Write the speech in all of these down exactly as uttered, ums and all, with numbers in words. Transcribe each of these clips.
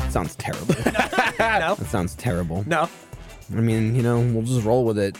sounds terrible. No. That sounds terrible. No. I mean, you know, we'll just roll with it.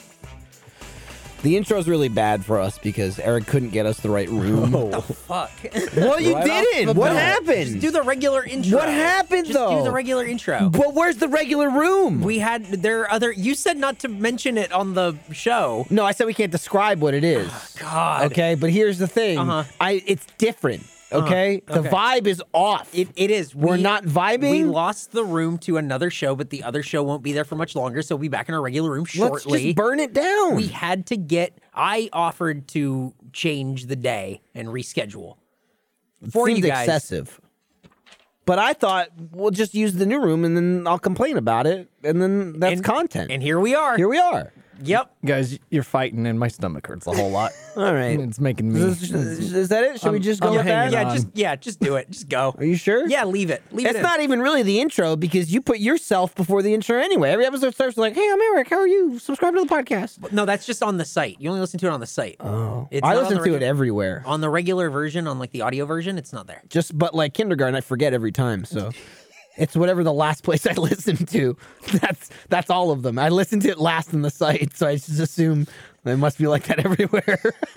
The intro's really bad for us because Eric couldn't get us the right room. Oh, fuck. Well, you Right didn't. off the What bat. happened? Just do the regular intro. What happened, Just though? do the regular intro. But where's the regular room? We had, there are other, you said not to mention it on the show. No, I said we can't describe what it is. God. Okay, but here's the thing. Uh-huh. I it's different. Okay, Uh-huh. the Okay. vibe is off. It, it is. We're We- not vibing? We lost the room to another show, but the other show won't be there for much longer, so we'll be back in our regular room Let's shortly. just burn it down. We had to get, I offered to change the day and reschedule for Seems you guys. excessive. But I thought we'll just use the new room and then I'll complain about it, and then that's And- content. And here we are. Here we are. Yep. Guys, you're fighting and my stomach hurts a whole lot. All right. It's making me. Is, is- is that it? Should we I'm- just go I'm with that? hanging Yeah, on. just yeah, just do it. Just go. Are you sure? Yeah, leave it. Leave It's it in. not even really the intro because you put yourself before the intro anyway. Every episode starts like, "Hey, I'm Eric. How are you? Subscribe to the podcast." No, that's just on the site. You only listen to it on the site. Oh, It's I not on listen the to it regu- everywhere. On the regular version, on like the audio version, it's not there. Just but like kindergarten, I forget every time. So it's whatever the last place I listened to. That's that's all of them. I listened to it last in the site, so I just assume it must be like that everywhere.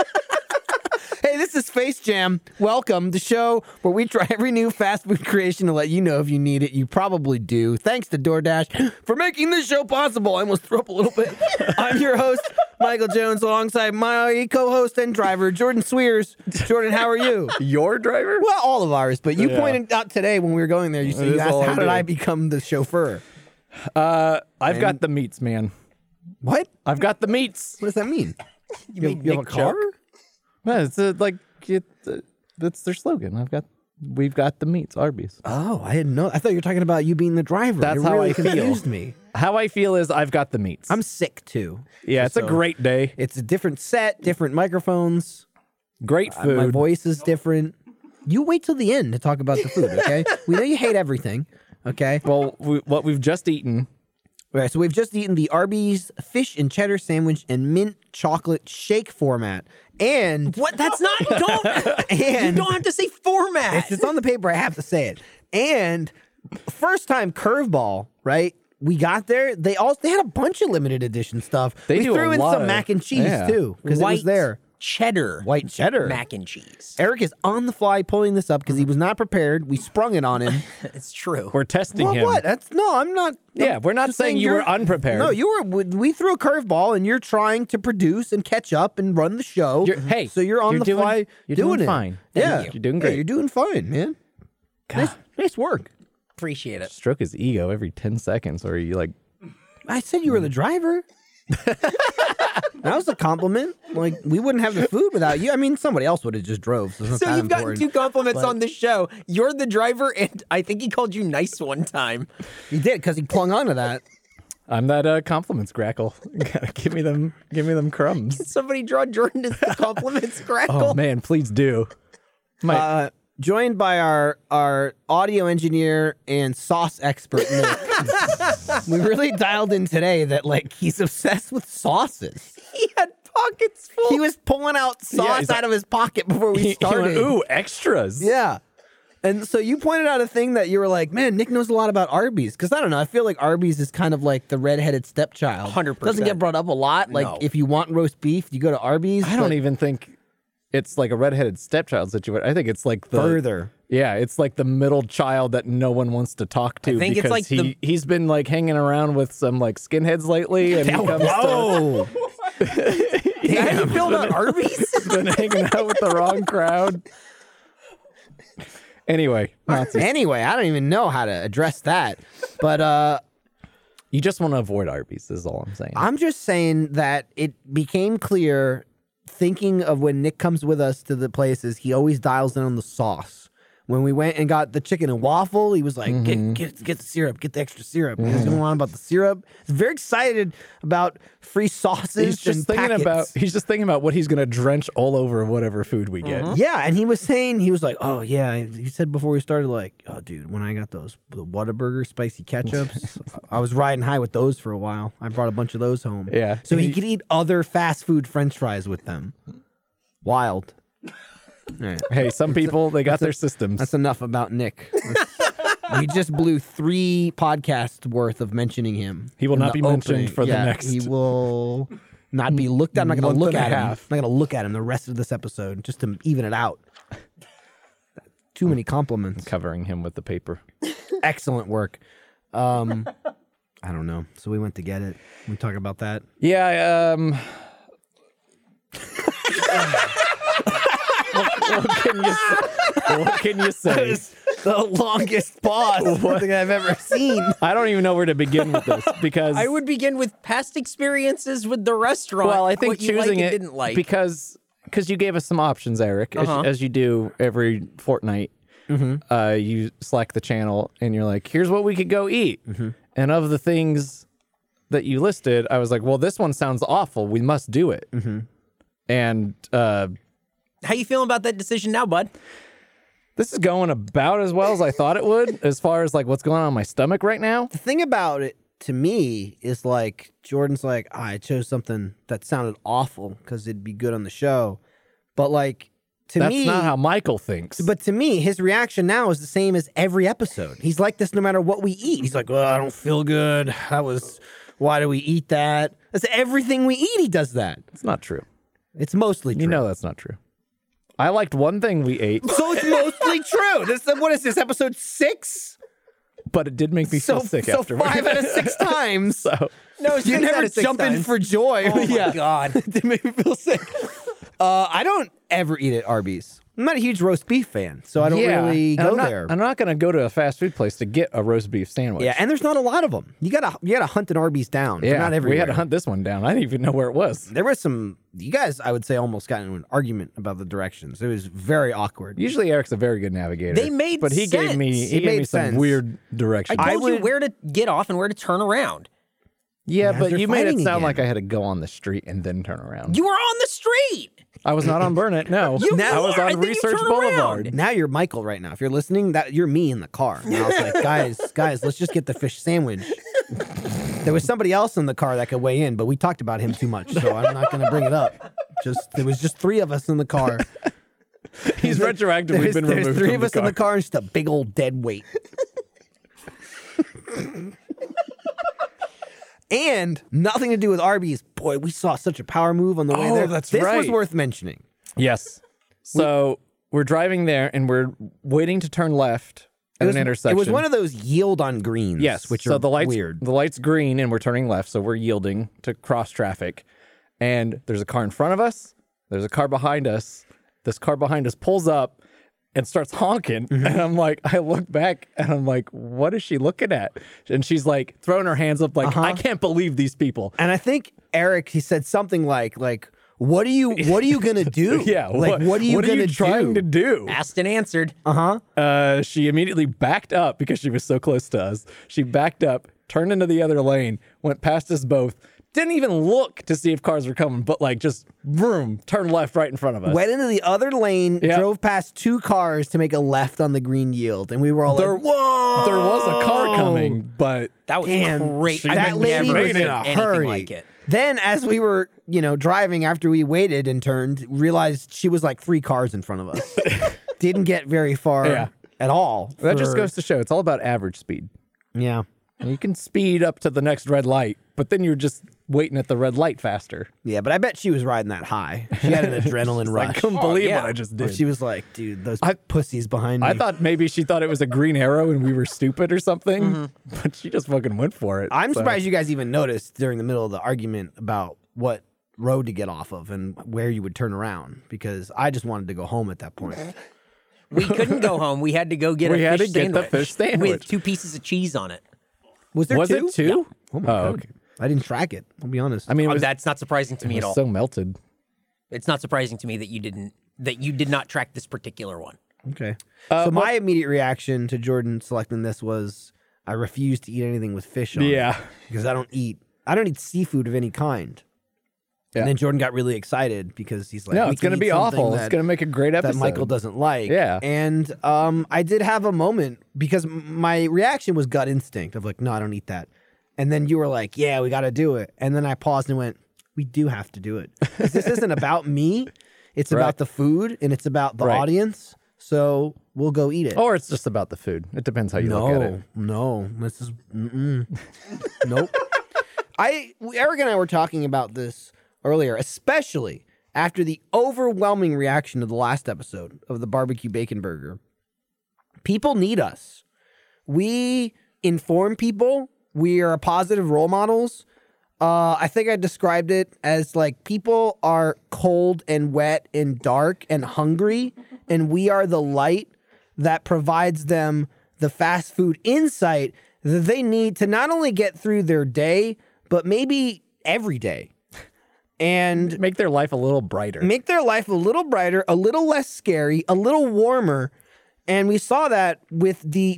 Hey, this is Space Jam. Welcome, the show where we try every new fast food creation to let you know if you need it. You probably do. Thanks to DoorDash for making this show possible. I almost threw up a little bit. I'm your host, Michael Jones, alongside my co-host and driver, Jordan Swears. Jordan, how are you? Your driver? Well, all of ours, but you Yeah. pointed out today when we were going there, you, said, It you is asked, all I how did do. I become the chauffeur? Uh, I've And- got the meats, man. What? I've got the meats. What does that mean? You, made you have a Nick car? joke? Yeah, it's uh, like it, uh, that's their slogan. I've got, we've got the meats, Arby's. Oh, I didn't know. I thought you were talking about you being the driver. That's it how really I feel. confused me. How I feel is I've got the meats. I'm sick too. yeah, it's a so- great day. It's a different set, different microphones. Great Uh, My food. voice is different. You wait till the end to talk about the food, okay? We know you hate everything, okay? Well, we, what we've just eaten. All right, so we've just eaten the Arby's fish and cheddar sandwich and mint chocolate shake format. And What? That's not. Don't. And- you don't have to say format. It's, it's on the paper. I have to say it. And first time curveball, right? We got there. They also they had a bunch of limited edition stuff. They we do threw a in lot some of- mac and cheese yeah. too because it was White there. cheddar. White cheddar. mac and cheese. Eric is on the fly pulling this up because he was not prepared. We sprung it on him. It's true. We're testing Well, him. what? That's no. I'm not. Yeah, I'm we're not just saying you were you're- unprepared. No, you were. we- We threw a curveball, and you're trying to produce and catch up and run the show. You're- hey, so you're on you're the doing- fly you're doing doing it. fine. Yeah, Thank you. You're doing Yeah, great. you're doing fine, man. Nice, nice work. Appreciate it. Stroke his ego every ten seconds, or you like. I said you were the driver. That was a compliment. Like we wouldn't have the food without you. I mean, somebody else would have just drove. So, it's not So that you've gotten important. two compliments but- on this show. You're the driver, and I think he called you nice one time. He did because he clung on to that. I'm that uh, compliments grackle. give me them. Give me them crumbs. Somebody draw Jordan as the compliments crackle. Oh man, please do. My, Uh, joined by our our audio engineer and sauce expert, Nick. We really dialed in today that like he's obsessed with sauces. He had pockets full. He was pulling out sauce he's out like- of his pocket before we he, he started. went, ooh, extras. Yeah. And so you pointed out a thing that you were like, man, Nick knows a lot about Arby's. Because I don't know, I feel like Arby's is kind of like the redheaded stepchild. one hundred percent. Doesn't get brought up a lot. Like No. if you want roast beef, you go to Arby's. I don't but even think it's like a redheaded stepchild situation. I think it's like the further. Yeah, it's like the middle child that no one wants to talk to I think it's because like he the- he's been like hanging around with some like skinheads lately, and he comes to, Whoa. How do you feel about Arby's? been hanging out with the wrong crowd. Anyway, Nazis. Anyway, I don't even know how to address that. But uh You just want to avoid Arby's, is all I'm saying. I'm just saying that it became clear thinking of when Nick comes with us to the places, he always dials in on the sauce. When we went and got the chicken and waffle, he was like, Mm-hmm. get, get, get the syrup, get the extra syrup. He was going on about the syrup. He's very excited about free sauces he's just and thinking packets. about he's just thinking about what he's gonna drench all over whatever food we get. Yeah, and he was saying, he was like, oh, yeah. He said before we started, like, oh, dude, when I got those the Whataburger spicy ketchups, I was riding high with those for a while. I brought a bunch of those home. Yeah. So he He- could eat other fast food french fries with them. Wild. All right. Hey, some people they got their systems. That's enough about Nick. Let's, We just blew three podcasts worth of mentioning him. He will in not the be mentioned opening. for the Yeah, next He will not be looked at. I'm not going to month look and a at him. half. I'm not going to look at him the rest of this episode just to even it out. Too many compliments. Covering him with the paper. Excellent work. Um, I don't know. So we went to get it. We talk about that. Yeah, um... what, what can you say? What can you say? The longest pause I think I've ever seen. I don't even know where to begin with this because I would begin with past experiences with the restaurant. well, I think what you choosing like it and didn't like. because because you gave us some options, Eric, Uh-huh. as, as you do every fortnight. Mm-hmm. Uh, you select the channel and you're like, "Here's what we could go eat." Mm-hmm. And of the things that you listed, I was like, "Well, this one sounds awful. We must do it." Mm-hmm. And uh, How you feeling about that decision now, bud? this is going about as well as I thought it would, as far as like what's going on in my stomach right now. The thing about it to me is like Jordan's like, oh, I chose something that sounded awful because it'd be good on the show. But like to That's me, not how Michael thinks. but to me, his reaction now is the same as every episode. He's like this no matter what we eat. He's like, well, I don't feel good. That was, why do we eat that? That's everything we eat. He does that. it's not true. It's mostly true. You know that's not true. I liked one thing we ate, So it's mostly true. This what is this episode six? but it did make me So feel sick so afterwards. five out of six times. So No, You never jump in for joy. Oh my yeah. god. It made me feel sick. Uh, I don't ever eat at Arby's. I'm not a huge roast beef fan, so I don't yeah, really and go I'm not, there. I'm not going to go to a fast food place to get a roast beef sandwich. Yeah, and there's not a lot of them. You gotta you gotta hunt an Arby's down. They're yeah. not everywhere. We had to hunt this one down. I didn't even know where it was. There was some. You guys, I would say, almost got into an argument about the directions. It was very awkward. Usually Eric's a very good navigator. They made but he gave me sense. he It gave me made some sense. weird directions. I told I you would- where to get off and where to turn around. yeah, As but they're you made it fighting sound again. like I had to go on the street and then turn around. You were on the street. I was not on Burnett. No, You I was were, on and then you Research turn Boulevard. around. Now you're Michael right now. If you're listening, that you're me in the car. And I was like, guys, guys, let's just get the fish sandwich. There was somebody else in the car that could weigh in, but we talked about him too much, so I'm not going to bring it up. Just there was just three of us in the car. He's retroactively There's, been there's removed three from of the us in car. the car and just a big old dead weight. And nothing to do with Arby's. Boy, we saw such a power move on the way Oh, there. that's this was right. worth mentioning. Yes. So we're driving there and we're waiting to turn left at It was, an intersection. it was one of those yield on greens. yes, which so are the lights weird. the light's green and we're turning left, so we're yielding to cross traffic. And there's a car in front of us. There's a car behind us. This car behind us pulls up and starts honking. Mm-hmm. And I'm like, I look back and I'm like, what is she looking at? And she's like throwing her hands up like, Uh-huh. I can't believe these people. And I think Eric, he said something like, like, what are you, what are you gonna do? Yeah. like, what, are you what gonna are you trying do? to do? Asked and answered. Uh huh. Uh, she immediately backed up because she was so close to us. She backed up, turned into the other lane, went past us both, didn't even look to see if cars were coming, but like just vroom, turned left right in front of us. Went into the other lane, Yeah. drove past two cars to make a left on the green yield, and we were all There- like, "Whoa!" There was a car coming, but That was Damn, great. she I've that lady never was seen in a anything hurry. like it. Then, as we were, you know, driving after we waited and turned, realized she was like three cars in front of us. Didn't get very far Yeah. at all. that just for- goes to show it's all about average speed. yeah. And you can speed up to the next red light, but then you're just waiting at the red light faster. Yeah, but I bet she was riding that high. She had an adrenaline I rush. couldn't believe yeah. what I just Where did. she was like, dude, those I- pussies behind me. I thought maybe she thought it was a green arrow and we were stupid or something, Mm-hmm. but she just fucking went for it. I'm So- surprised you guys even noticed during the middle of the argument about what road to get off of and where you would turn around, because I just wanted to go home at that point. We couldn't go home. We had to go get We a had fish to get the sandwich fish sandwich. with two pieces of cheese on it. Was there Was two? it two? Oh my Oh, god. okay. I didn't track it. I'll be honest. I mean, it Oh, was, that's not surprising to it me at was all. so melted. It's not surprising to me that you didn't that you did not track this particular one. okay. Uh, so my immediate reaction to Jordan selecting this was I refuse to eat anything with fish on it Yeah. because I don't eat I don't eat seafood of any kind. Yeah. And then Jordan got really excited because he's like, No, we it's can going to eat be something awful. that- It's going to make a great that episode. Michael doesn't like. Yeah. And um, I did have a moment because m- my reaction was gut instinct of like, no, I don't eat that. And then you were like, yeah, we got to do it. And then I paused and went, we do have to do it. 'Cause this isn't about me. It's Right. about the food and it's about the Right. audience. so we'll go eat it. Or it's just about the food. It depends how you no, look at it. no, this is mm-mm. Nope. I Eric and I were talking about this earlier, especially after the overwhelming reaction to the last episode of the barbecue bacon burger. People need us. We inform people. We are positive role models. Uh, I think I described it as like people are cold and wet and dark and hungry, and we are the light that provides them the fast food insight that they need to not only get through their day, but maybe every day. And Make their life a little brighter. make their life a little brighter, a little less scary, a little warmer. And we saw that with the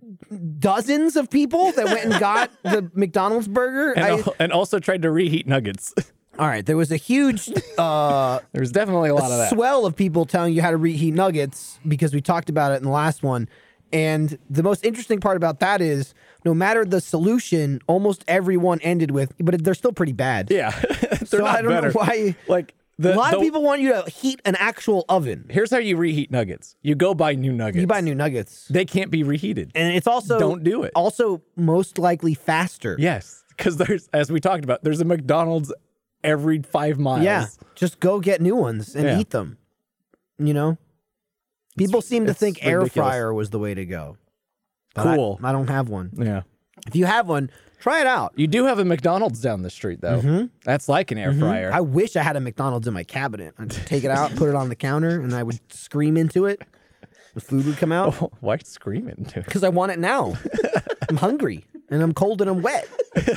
dozens of people that went and got the McDonald's burger. and, I, al- and also tried to reheat nuggets. all right, there was a huge uh, There's definitely a lot of that. swell of people telling you how to reheat nuggets because we talked about it in the last one. And the most interesting part about that is no matter the solution, almost everyone ended with, but they're still pretty bad. Yeah. They're So not I don't better. know why. Like the, a lot the- of people want you to heat an actual oven. Here's how you reheat nuggets. You go buy new nuggets. You buy new nuggets. They can't be reheated. And it's also Don't do it. Also, most likely faster. Yes, because there's, as we talked about, there's a McDonald's every five miles. Yeah. Just go get new ones and Yeah. eat them. You know, people seem to it's think air ridiculous. fryer was the way to go. But I- Cool. I, don't have one. Yeah. If you have one, try it out. You do have a McDonald's down the street, though. That's like an air fryer. I wish I had a McDonald's in my cabinet. I'd take it out, put it on the counter, and I would scream into it. The food would come out Why screaming? Dude? because I want it now. I'm hungry and I'm cold and I'm wet.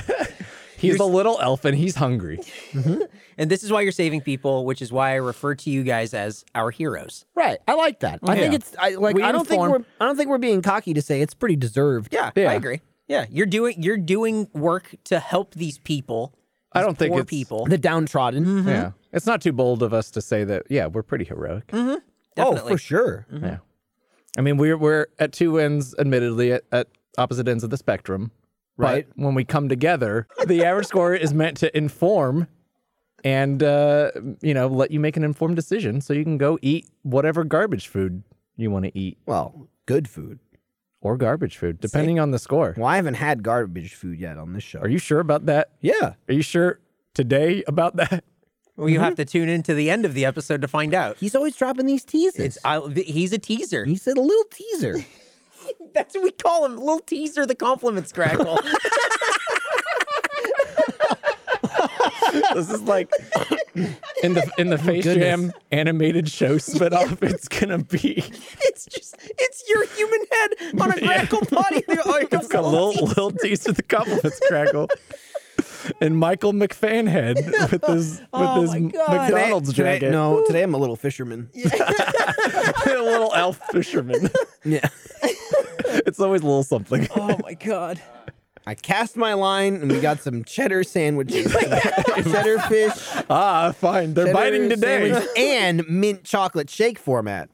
He's a little elf and he's hungry. And this is why you're saving people, which is why I refer to you guys as our heroes. Right. I like that. I think Yeah. it's I like We I don't think inform- we're I don't think we're being cocky to say it's pretty deserved. Yeah, Yeah. I agree. Yeah, you're doing you're doing work to help these people. I these don't think poor it's- people. The downtrodden. Yeah. It's not too bold of us to say that, yeah, we're pretty heroic. Oh, Definitely. for sure. Yeah. I mean, we're we're at two ends, admittedly, at, at opposite ends of the spectrum. Right. But when we come together, the average score is meant to inform and, uh, you know, let you make an informed decision so you can go eat whatever garbage food you want to eat Well, good food. or garbage food, depending on the score. Well, I haven't had garbage food yet on this show. Are you sure about that? Yeah. Are you sure today about that? Well, you have to tune in to the end of the episode to find out. He's always dropping these teasers. It's I, he's a teaser. he said a little teaser. That's what we call him. Little teaser, the compliments crackle. This is like in the in the Face goodness. Jam animated show spinoff. It's gonna be It's just it's your human head on a crackle potty. Oh, it's got a little little tease of the compliments crackle. And Michael McFan head with his with Oh his my God. McDonald's Today- jacket. no, today I'm a little fisherman. A little elf fisherman. Yeah. It's always a little something. Oh my god. I cast my line and we got some cheddar sandwiches. Cheddar fish. Ah, fine. They're cheddar biting today. sandwich, and mint chocolate shake format.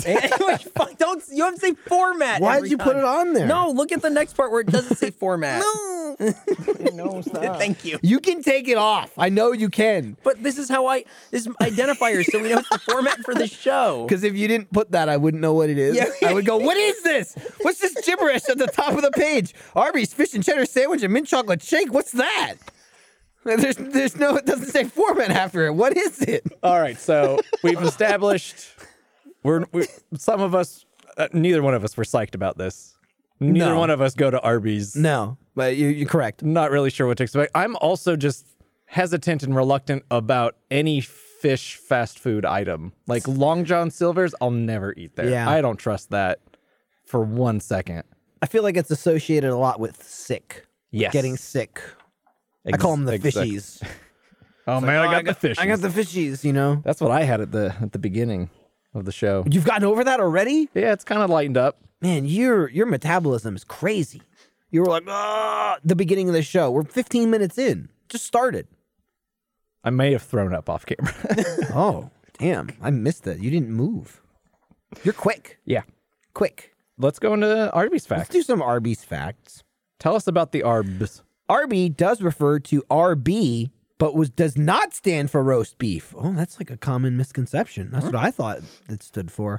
Don't you have to say format? Why every did you put time. it on there? No, look at the next part where it doesn't say format. No. no, thank you. You can take it off. I know you can. But this is how I this is identifiers, so we know it's the format for the show. Because if you didn't put that, I wouldn't know what it is. Yeah. I would go, what is this? What's this gibberish at the top of the page? Arby's fish and cheddar sandwich and mint chocolate shake. What's that? There's, there's no, it doesn't say format after it. What is it? All right, so we've established we're we, some of us, uh, neither one of us were psyched about this. Neither No. one of us go to Arby's. No, but you, you're correct. Not really sure what to expect. I'm also just hesitant and reluctant about any fish fast food item. Like Long John Silver's, I'll never eat there. Yeah. I don't trust that for one second. I feel like it's associated a lot with sick. Yes. Getting sick. I call them the Exact- fishies. Oh man, Oh, I got the fish. I got the fishies, you know. That's what I had at the at the beginning of the show. You've gotten over that already? Yeah, it's kind of lightened up. Man, your your metabolism is crazy. You were like, ah, the beginning of the show. We're fifteen minutes in. Just started. I may have thrown up off camera. Oh, damn. I missed that. You didn't move. You're quick. Yeah. Quick. Let's go into Arby's Let's facts. do some Arby's facts. Tell us about the Arbs. Arby does refer to R B, but was does not stand for roast beef. Oh, that's like a common misconception. That's what I thought it stood for.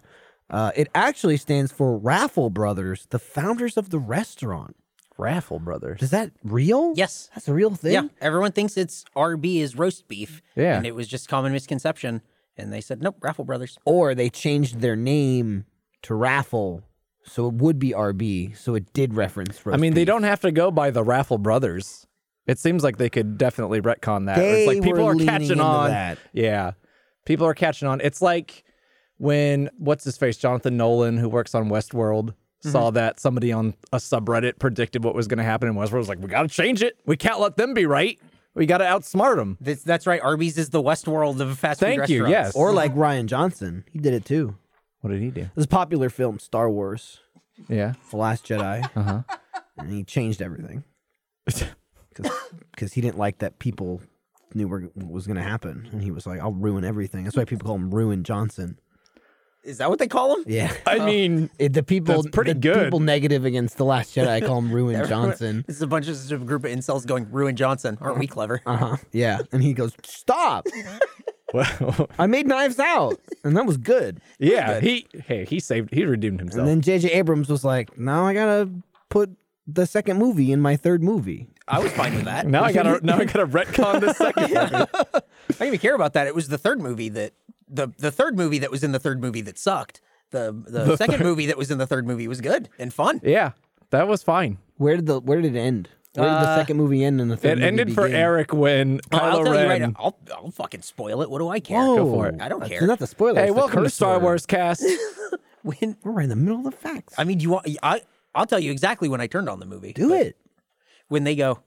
Uh, it actually stands for Raffle Brothers, the founders of the restaurant. Raffle Brothers. Is that real? Yes. That's a real thing? Yeah, everyone thinks it's R B is roast beef. Yeah. And it was just common misconception. And they said, nope, Raffle Brothers. Or they changed their name to Raffle, so it would be R B, so it did reference roast I mean, they beef. don't have to go by the Raffle Brothers. It seems like they could definitely retcon that. They it's like people were are leaning catching into on. that. Yeah. People are catching on. It's like when, what's his face, Jonathan Nolan, who works on Westworld, Mm-hmm. saw that somebody on a subreddit predicted what was going to happen in Westworld. Was like, we got to change it. We can't let them be right. We got to outsmart them. That's, that's right. Arby's is the Westworld of fast food Thank you, restaurants. yes. Or like Ryan Johnson. He did it too. What did he do? It was a popular film, Star Wars, Yeah. The Last Jedi. Uh-huh. And he changed everything. Because he didn't like that people knew what was going to happen. And he was like, I'll ruin everything. That's why people call him Ruin Johnson. Is that what they call them? Yeah. I mean, It, the people, That's pretty the good. people negative against The Last Jedi call him Ruin Johnson. This is a bunch of just a group of incels going, Ruin Johnson. Aren't we clever? Uh huh. Yeah. And he goes, stop. well, I made Knives Out. And that was good. yeah, he, hey, he saved, he redeemed himself. And then J J Abrams was like, now I got to put the second movie in my third movie. I was fine with that. now I gotta, now I gotta retcon the second movie. I didn't even care about that. It was the third movie that, the, the third movie that was in the third movie that sucked. The the, The second third- movie that was in the third movie was good and fun. Yeah, that was fine. Where did the Where did it end? Where did the Uh, second movie end and the third It movie ended for begin? Eric when Oh, I'll Kylo tell Ren. you right now. I'll, I'll fucking spoil it. What do I care? Whoa. Go for it. I don't That's care. not the spoiler. Hey, it's the welcome to curse Star word. Wars Cast. When, We're right in the middle of the facts. I mean, you want, I, I'll tell you exactly when I turned on the movie. Do But it. When they go,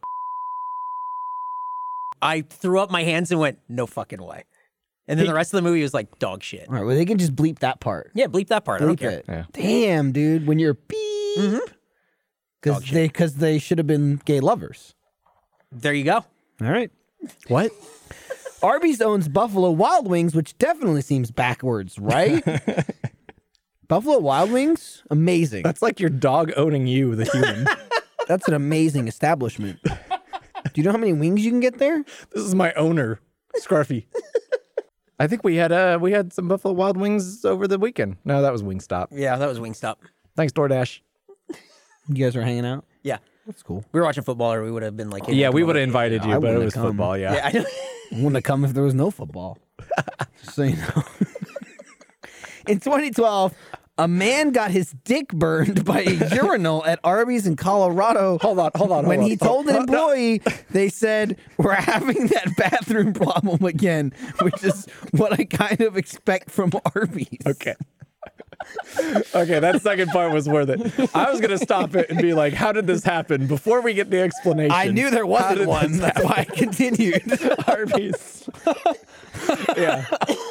I threw up my hands and went, no fucking way. And then the rest of the movie was like dog shit. All right, well, they can just bleep that part. Yeah, bleep that part. I don't Bleep care. it. Yeah. Damn, dude, when you're beep. Mhm. Because Dog shit. they, cause they should have been gay lovers. There you go. All right. What? Arby's owns Buffalo Wild Wings, which definitely seems backwards, right? Buffalo Wild Wings? Amazing. That's like your dog owning you, the human. That's an amazing establishment. Do you know how many wings you can get there? This is my owner, Scruffy. I think we had uh we had some Buffalo Wild Wings over the weekend. No, that was Wingstop. Yeah, that was Wingstop. Thanks, DoorDash. You guys are hanging out? Yeah. That's cool. We were watching football, or we would have been like, hey, Yeah, come we over. would have invited I you, but it wouldn't was have come. football. Yeah. Yeah, I know. I wouldn't have come if there was no football. Just so you know. In twenty twelve, a man got his dick burned by a urinal at Arby's in Colorado. Hold on, hold on. When hold he on. told an Hold- no. employee, they said, we're having that bathroom problem again, which is what I kind of expect from Arby's. Okay. Okay, that second part was worth it. I was gonna stop it and be like, "How did this happen?" Before we get the explanation, I knew there how wasn't did one. this That's why I continued. Arby's. Yeah.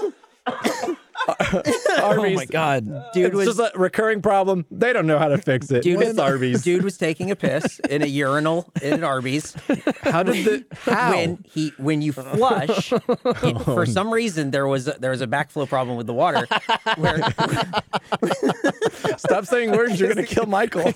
Oh Arby's. my God. Dude It's was just a recurring problem. They don't know how to fix it. dude it's was, Arby's. Dude was taking a piss in a urinal in Arby's. How did the how? When he when you flush, it, for some reason there was a, there was a backflow problem with the water. Where Stop saying words. You're gonna kill Michael.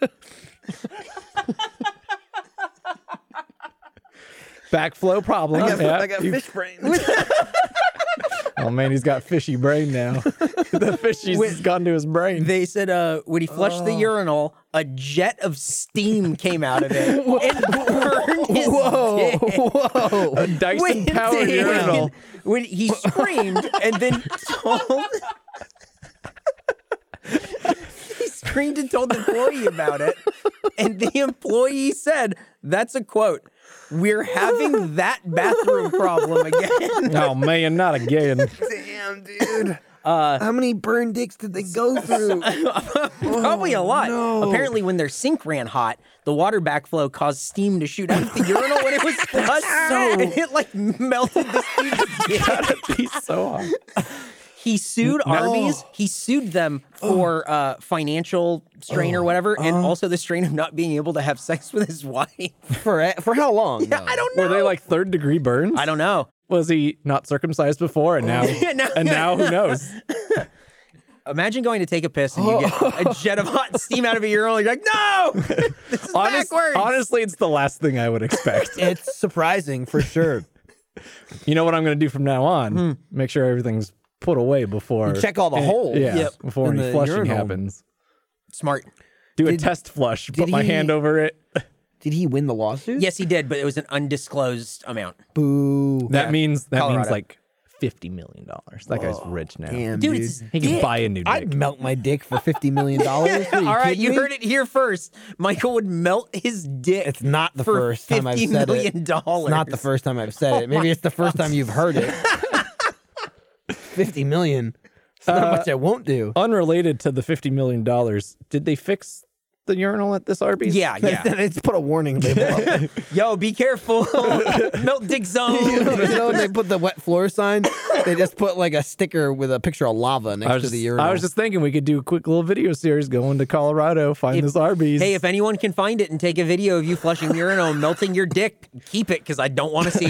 Backflow problem. yeah. You- fish brain. Oh man, he's got fishy brain now. The fishy's gone to his brain. they said uh, when he flushed the urinal, a jet of steam came out of it and burned his Whoa, dick. whoa. A Dyson When- powered urinal. When he screamed and then told he screamed and told the employee about it, and the employee said, "That's a quote. We're having that bathroom problem again." Oh man, not again. Damn, dude. Uh, How many burn dicks did they go through? Probably a lot. no. Apparently, when their sink ran hot, the water backflow caused steam to shoot out of the urinal when it was flushed, and it like melted the steam. Gotta be so hard. He sued Arby's. He sued them for uh, financial strain or whatever, and also the strain of not being able to have sex with his wife. For for how long? though? I don't know. Were they like third degree burns? I don't know. Was he not circumcised before, and now, Yeah, no. and now who knows? Imagine going to take a piss and you get a jet of hot steam out of a urinal. You're like, no, this is Honest- backwards. honestly, it's the last thing I would expect. It's surprising for sure. You know what I'm going to do from now on? Make sure everything's put away before. You check all the holes. Yeah, Yep. before in any the flushing urinal. happens. Smart. Do a Did- test flush. Put did my he- hand over it. Did he win the lawsuit? Yes, he did, but it was an undisclosed amount. Boo. That Yeah. means that Colorado. means like fifty million dollars. That guy's rich now. Damn, Dude, dude. it's his He can dick. buy a new dick. I'd melt my dick for fifty million dollars. All right, you heard it here first. Michael would melt his dick. It's not the for first time I've fifty said million it. dollars. It's not the first time I've said it. Maybe it's the first time you've heard it. fifty million. It's not much I won't do. Unrelated to the fifty million dollars, did they fix the urinal at this Arby's? Yeah, yeah. It's put a warning label up. Yo, be careful. Melt dick zone. you, know, you know when they put the wet floor sign? They just put like a sticker with a picture of lava next I was, to just, the urinal. I was just thinking we could do a quick little video series going to Colorado, find If- this Arby's. Hey, if anyone can find it and take a video of you flushing the urinal and melting your dick, keep it because I don't want to see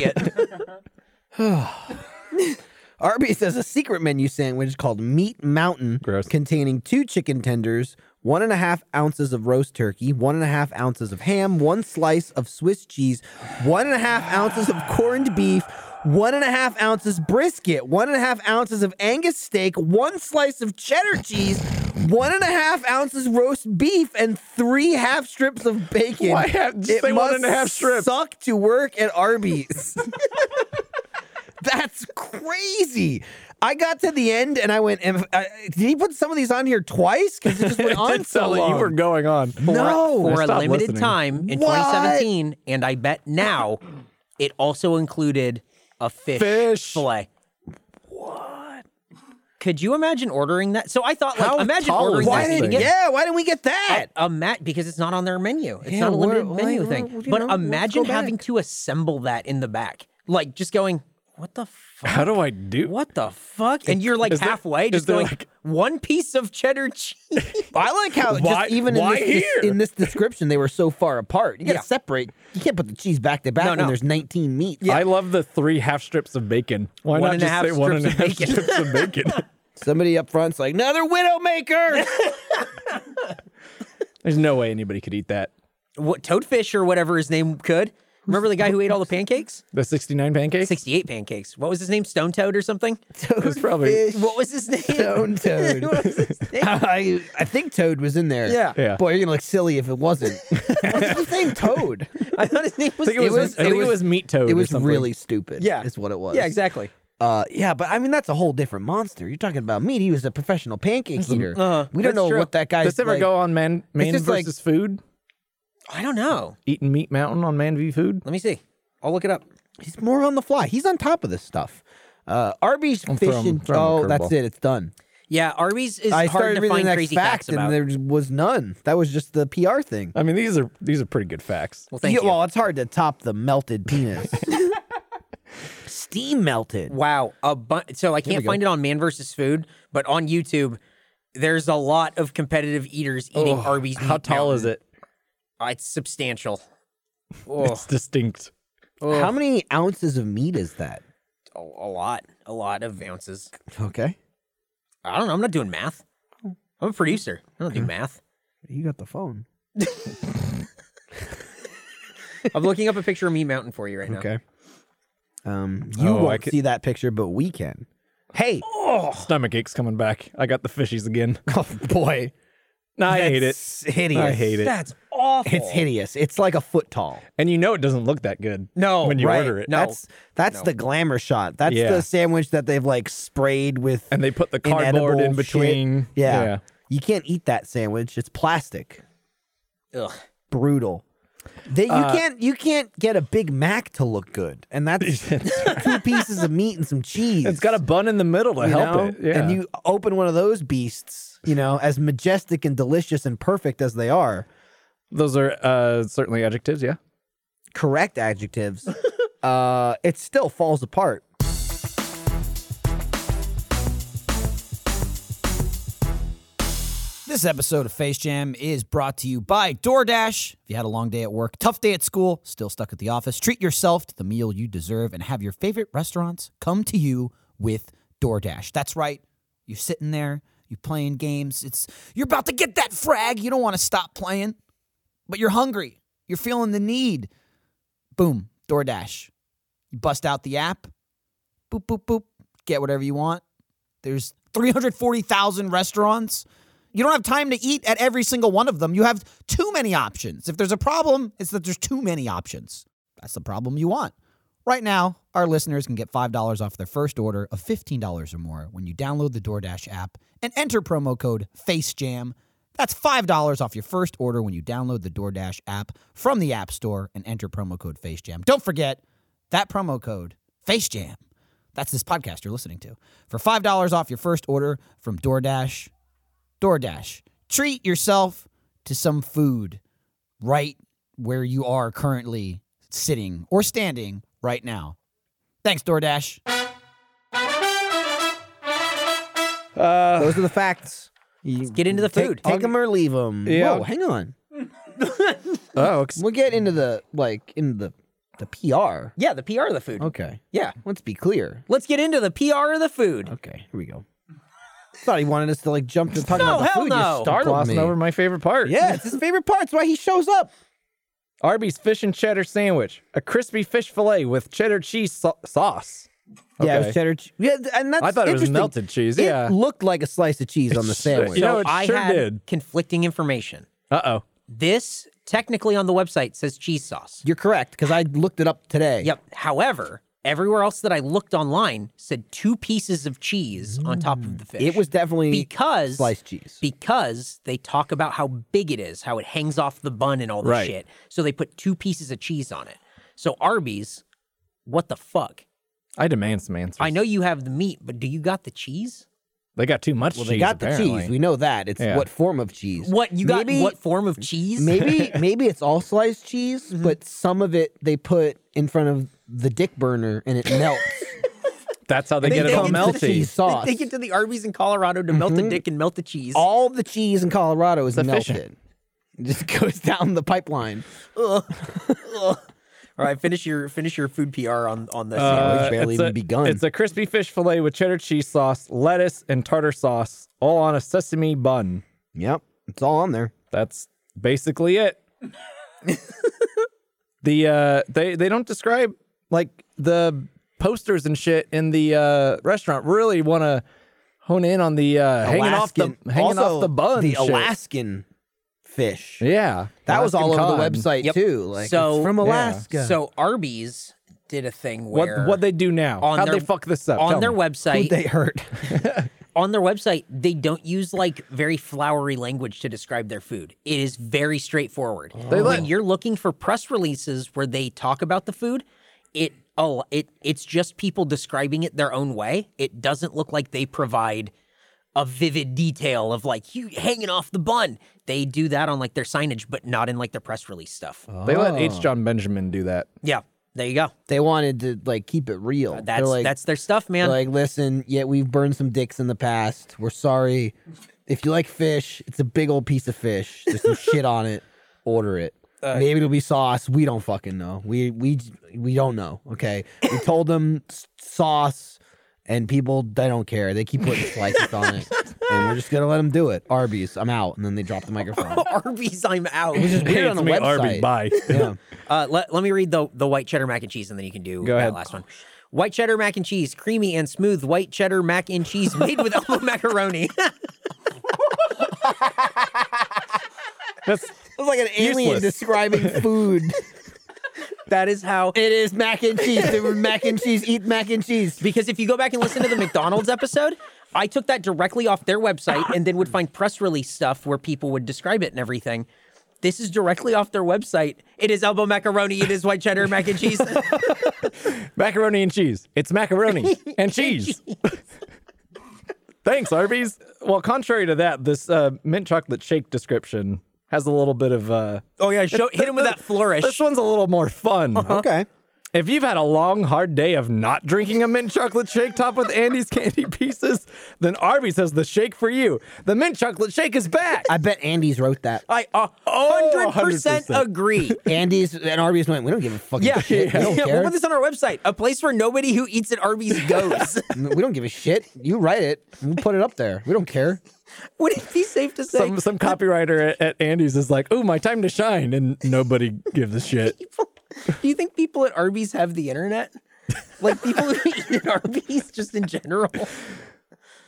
it. Arby's has a secret menu sandwich called Meat Mountain, Gross. containing two chicken tenders, one and a half ounces of roast turkey, one and a half ounces of ham, one slice of Swiss cheese, one and a half ounces of corned beef, one and a half ounces brisket, one and a half ounces of Angus steak, one slice of cheddar cheese, one and a half ounces roast beef, and three half strips of bacon. Why have- just it say one must and a half strips. Suck to work at Arby's. That's crazy. I got to the end and I went, "Am- uh, did he put some of these on here twice? Because it just went It on did so sound like long. you were going on. For, No. for a Stop limited listening. time in What? twenty seventeen, and I bet now it also included a fish, Fish. fillet. What? Could you imagine ordering that? So I thought, like, How imagine tall is ordering Why that. this and didn't, thing? get yeah, why didn't we get that? a mat because it's not on their menu. It's Yeah, not a we're- limited menu like, thing. well, you But know, let's imagine go having back. to assemble that in the back, like just going, what the fuck? How do I do? What the fuck? And you're like Is there- halfway, is just there, going like- one piece of cheddar cheese. I like how Why- just even in why this, here? in this description they were so far apart. You got to Yeah. separate. You can't put the cheese back to back No, when no. there's nineteen meats. I love the three half strips of bacon. Why One not and a just half say one and a strips half of bacon. strips of bacon? Somebody up front's like, another Widowmaker. There's no way anybody could eat that. What Toadfish or whatever his name could. Remember the guy who ate all the pancakes? The sixty-nine pancakes? sixty-eight pancakes. What was his name? Stone Toad or something? It's probably What was his name? Stone Toad. What was his name? I, I think Toad was in there. Yeah. Yeah. Boy, you're gonna look silly if it wasn't. What's his name? Toad. I thought his name was. I think it was, was- I think it it was- was meat toad. It or was something. really stupid. Yeah. is what it was. Yeah, exactly. Uh, yeah, but I mean that's a whole different monster. You're talking about meat. He was a professional pancake eater. Uh, we don't that's know true. what that guy's. Does this ever like, go on Man Man just like- versus Food? I don't know. Eating Meat Mountain on Man v Food? Let me see. I'll look it up. He's more on the fly. He's on top of this stuff. Uh, Arby's throw fish him- and throw him a oh, that's curveball. it. It's done. Yeah, Arby's is I hard started to reading find the next crazy fact, facts about. and there was none. That was just the P R thing. I mean, these are these are pretty good facts. Well, thank Yeah, you. Well, it's hard to top the melted penis. Steam melted. Wow. A bu- so I can't go. find it on Man versus Food, but on YouTube, there's a lot of competitive eaters eating Arby's. How Meat tall is Mountain. it? Uh, it's substantial. Oh, It's distinct. How many ounces of meat is that? a, a lot. A lot of ounces. Okay. I don't know. I'm not doing math. I'm a producer. I don't do math. You got the phone. I'm looking up a picture of Meat Mountain for you right now. Okay. Um, you Oh, I won't could- see that picture, but we can. Hey, Stomach ache's coming back. I got the fishies again. oh boy, No, I hate it. That's hideous. I hate it. That's awful. It's hideous. It's like a foot tall. And you know it doesn't look that good. No, when you Right. order it. No. That's that's No. the glamour shot. That's Yeah. the sandwich that they've like sprayed with. And they put the cardboard inedible in shit. between. Yeah. Yeah. You can't eat that sandwich. It's plastic. Ugh. Brutal. They, you Uh, can't you can't get a Big Mac to look good, and that's two pieces of meat and some cheese. It's got a bun in the middle to you help know? it. Yeah. And you open one of those beasts, you know, as majestic and delicious and perfect as they are, Those are uh, certainly adjectives, yeah. correct adjectives, uh, it still falls apart. This episode of Face Jam is brought to you by DoorDash. If you had a long day at work, tough day at school, still stuck at the office, treat yourself to the meal you deserve and have your favorite restaurants come to you with DoorDash. That's right. You're sitting there, you're playing games. It's you're about to get that frag. You don't want to stop playing, but you're hungry. You're feeling the need. Boom, DoorDash. You bust out the app. Boop, boop, boop. Get whatever you want. There's three hundred forty thousand restaurants. You don't have time to eat at every single one of them. You have too many options. If there's a problem, it's that there's too many options. That's the problem you want. Right now, our listeners can get five dollars off their first order of fifteen dollars or more when you download the DoorDash app and enter promo code FACEJAM. That's five dollars off your first order when you download the DoorDash app from the App Store and enter promo code FACEJAM. Don't forget that promo code, FACEJAM. That's this podcast you're listening to. For five dollars off your first order from DoorDash. DoorDash. Treat yourself to some food right where you are currently sitting or standing right now. Thanks, DoorDash. Uh, Those are the facts. You Get into the take, food. Take them or leave them. Yeah. Whoa, hang on. oh, ex- We'll get into the like into the the P R. Yeah, the P R of the food. Okay. Yeah. Let's be clear. Let's get into the P R of the food. Okay, here we go. Thought he wanted us to like jump to talk No, about the hell food. no. You startled glossing me. over my favorite part. Yeah, it's his favorite part. That's why he shows up. Arby's fish and cheddar sandwich, a crispy fish fillet with cheddar cheese so- sauce. Yeah, it Okay. was cheddar. Che- yeah, and that's I thought it was interesting. melted cheese. It Yeah. looked like a slice of cheese on the sandwich. You know, it I sure had did. conflicting information. Uh oh. This technically on the website says cheese sauce. You're correct because I looked it up today. Yep. However, everywhere else that I looked online said two pieces of cheese on top of the fish. It was definitely because sliced cheese. because they talk about how big it is, how it hangs off the bun and all this Right. shit. So they put two pieces of cheese on it. So Arby's, what the fuck? I demand some answers. I know you have the meat, but do you got the cheese? They got too much Well, cheese. they got the apparently. cheese. We know that. It's Yeah. what form of cheese? What you got? Maybe- What form of cheese? Maybe maybe it's all sliced cheese, Mm-hmm. but some of it they put in front of the dick burner and it melts. That's how they, They get it take all it to the melty. cheese sauce. They take it to the Arby's in Colorado to melt the dick and melt the cheese. All the cheese in Colorado is Sufficient. melted. It just goes down the pipeline. Ugh. Ugh. All right, finish your finish your food P R on on the Uh, sandwich. barely it's a, even begun. It's a crispy fish fillet with cheddar cheese sauce, lettuce, and tartar sauce, all on a sesame bun. Yep, it's all on there. That's basically it. the uh, they they don't describe like the posters and shit in the uh, restaurant. Really want to hone in on the uh, hanging off the Alaskan- hanging also, off the bun. The shit. Alaskan fish. Yeah, That was all Alaskan over cod. the website Yep. too. Like So- it's from Yeah. Alaska. So Arby's did a thing What where what they do now? on How'd their- they fuck this up? on Tell their me. Who'd website they hurt? on their website they don't use like very flowery language to describe their food. It is very straightforward. They when let- you're looking for press releases where they talk about the food, it oh it it's just people describing it their own way. It doesn't look like they provide a vivid detail of like you hanging off the bun. They do that on like their signage, but not in like their press release stuff. They let Oh. H. John Benjamin do that. Yeah, there you go. They wanted to like keep it real. They're That's like, that's their stuff, man. they're like, listen, yeah, we've burned some dicks in the past. We're sorry. If you like fish, it's a big old piece of fish. There's some shit on it. Order it. Uh, Maybe it'll be sauce. We don't fucking know. We we we don't know. Okay. We told them s- sauce, and people they don't care. They keep putting slices on it, and we're just gonna let them do it. Arby's, I'm out, and then they drop the microphone. Arby's, I'm out. Which is Hey, weird it's on the me, website. Arby's. Bye. Yeah. Uh, let, let me read the the white cheddar mac and cheese, and then you can do Go that ahead. last one. White cheddar mac and cheese, creamy and smooth white cheddar mac and cheese made with elbow macaroni. That's It's like an alien Useless. describing food. That is how. It is mac and cheese. They were mac and cheese. Eat mac and cheese. Because if you go back and listen to the McDonald's episode, I took that directly off their website and then would find press release stuff where people would describe it and everything. This is directly off their website. It is elbow macaroni. It is white cheddar mac and cheese. macaroni and cheese. It's macaroni and cheese. Thanks, Arby's. Well, contrary to that, this uh, mint chocolate shake description has a little bit of. Uh, Oh yeah, show, hit him with that flourish. this one's a little more fun. Okay. If you've had a long, hard day of not drinking a mint chocolate shake topped with Andy's candy pieces, then Arby's has the shake for you. The mint chocolate shake is back. I bet Andy's wrote that. I a Oh, hundred percent one hundred percent. agree. Andy's and Arby's went, we don't give a fucking Yeah, shit. We don't yeah, care. we'll put this on our website. A place where nobody who eats at Arby's goes. We don't give a shit. You write it. We'll put it up there. We don't care. Would it be safe to say Some some copywriter at, at Andy's is like, "Ooh, my time to shine," and nobody gives a shit. people, do you think people at Arby's have the internet? Like people who eat at Arby's just in general?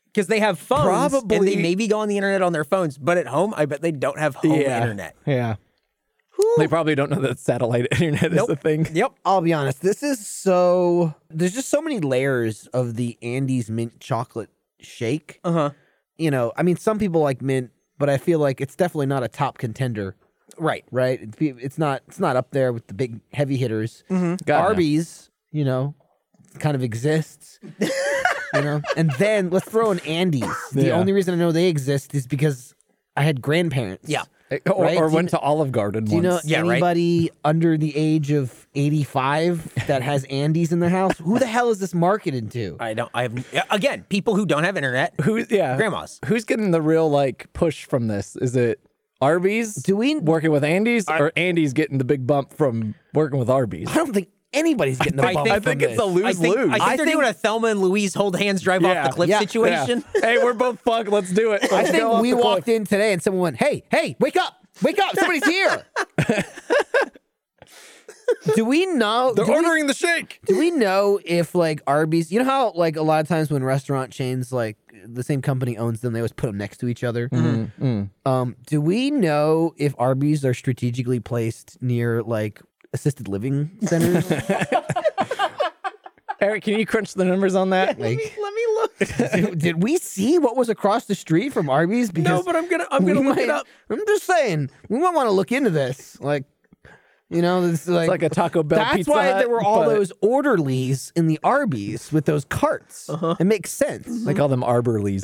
Because they have phones, and Probably- they maybe go on the internet on their phones, but at home, I bet they don't have home yeah. internet. Yeah. They probably don't know that satellite internet Nope. is a thing. Yep. I'll be honest. This is so. There's just so many layers of the Andes mint chocolate shake. Uh huh. You know, I mean, some people like mint, but I feel like it's definitely not a top contender, Right. right? It's, it's not. It's not up there with the big heavy hitters. God, no. Arby's, you know, kind of exists. You know, and then let's throw in Andes. The Yeah. only reason I know they exist is because I had grandparents. Yeah. Or, Right? or Do you went to Olive Garden Do you know once. Yeah, right. anybody under the age of eighty-five that has Andes in their house? Who the hell is this marketed to? I don't. I have yeah, again people who don't have internet. Who, yeah. Grandmas. Who's getting the real like push from this? Is it Arby's Do we? working with Andy's, or Andy's getting the big bump from working with Arby's? I don't think anybody's getting the I bump think- I from think it's this. a lose I think, lose. I think I they're think- doing a Thelma and Louise hold hands, drive Yeah. off the cliff Yeah. situation. Hey, we're both fucked. Let's do it. Let's I go think off we the cliff. walked in today and someone went, "Hey, hey, wake up, wake up! Somebody's here." Do we know? They're do we- ordering the shake. Do we know if like Arby's, you know how like a lot of times when restaurant chains like the same company owns them, they always put them next to each other. Mm-hmm. Um, do we know if Arby's are strategically placed near like assisted living centers? Eric, can you crunch the numbers on that? Like, Let me look. did, did we see what was across the street from Arby's? Because No, but I'm gonna. I'm we gonna look might- it up. I'm just saying we might want to look into this. Like, you know, this like, It's like a Taco Bell That's Pizza why Hut, there were all but- those orderlies in the Arby's with those carts. Uh-huh. It makes sense. They call them Arborleys.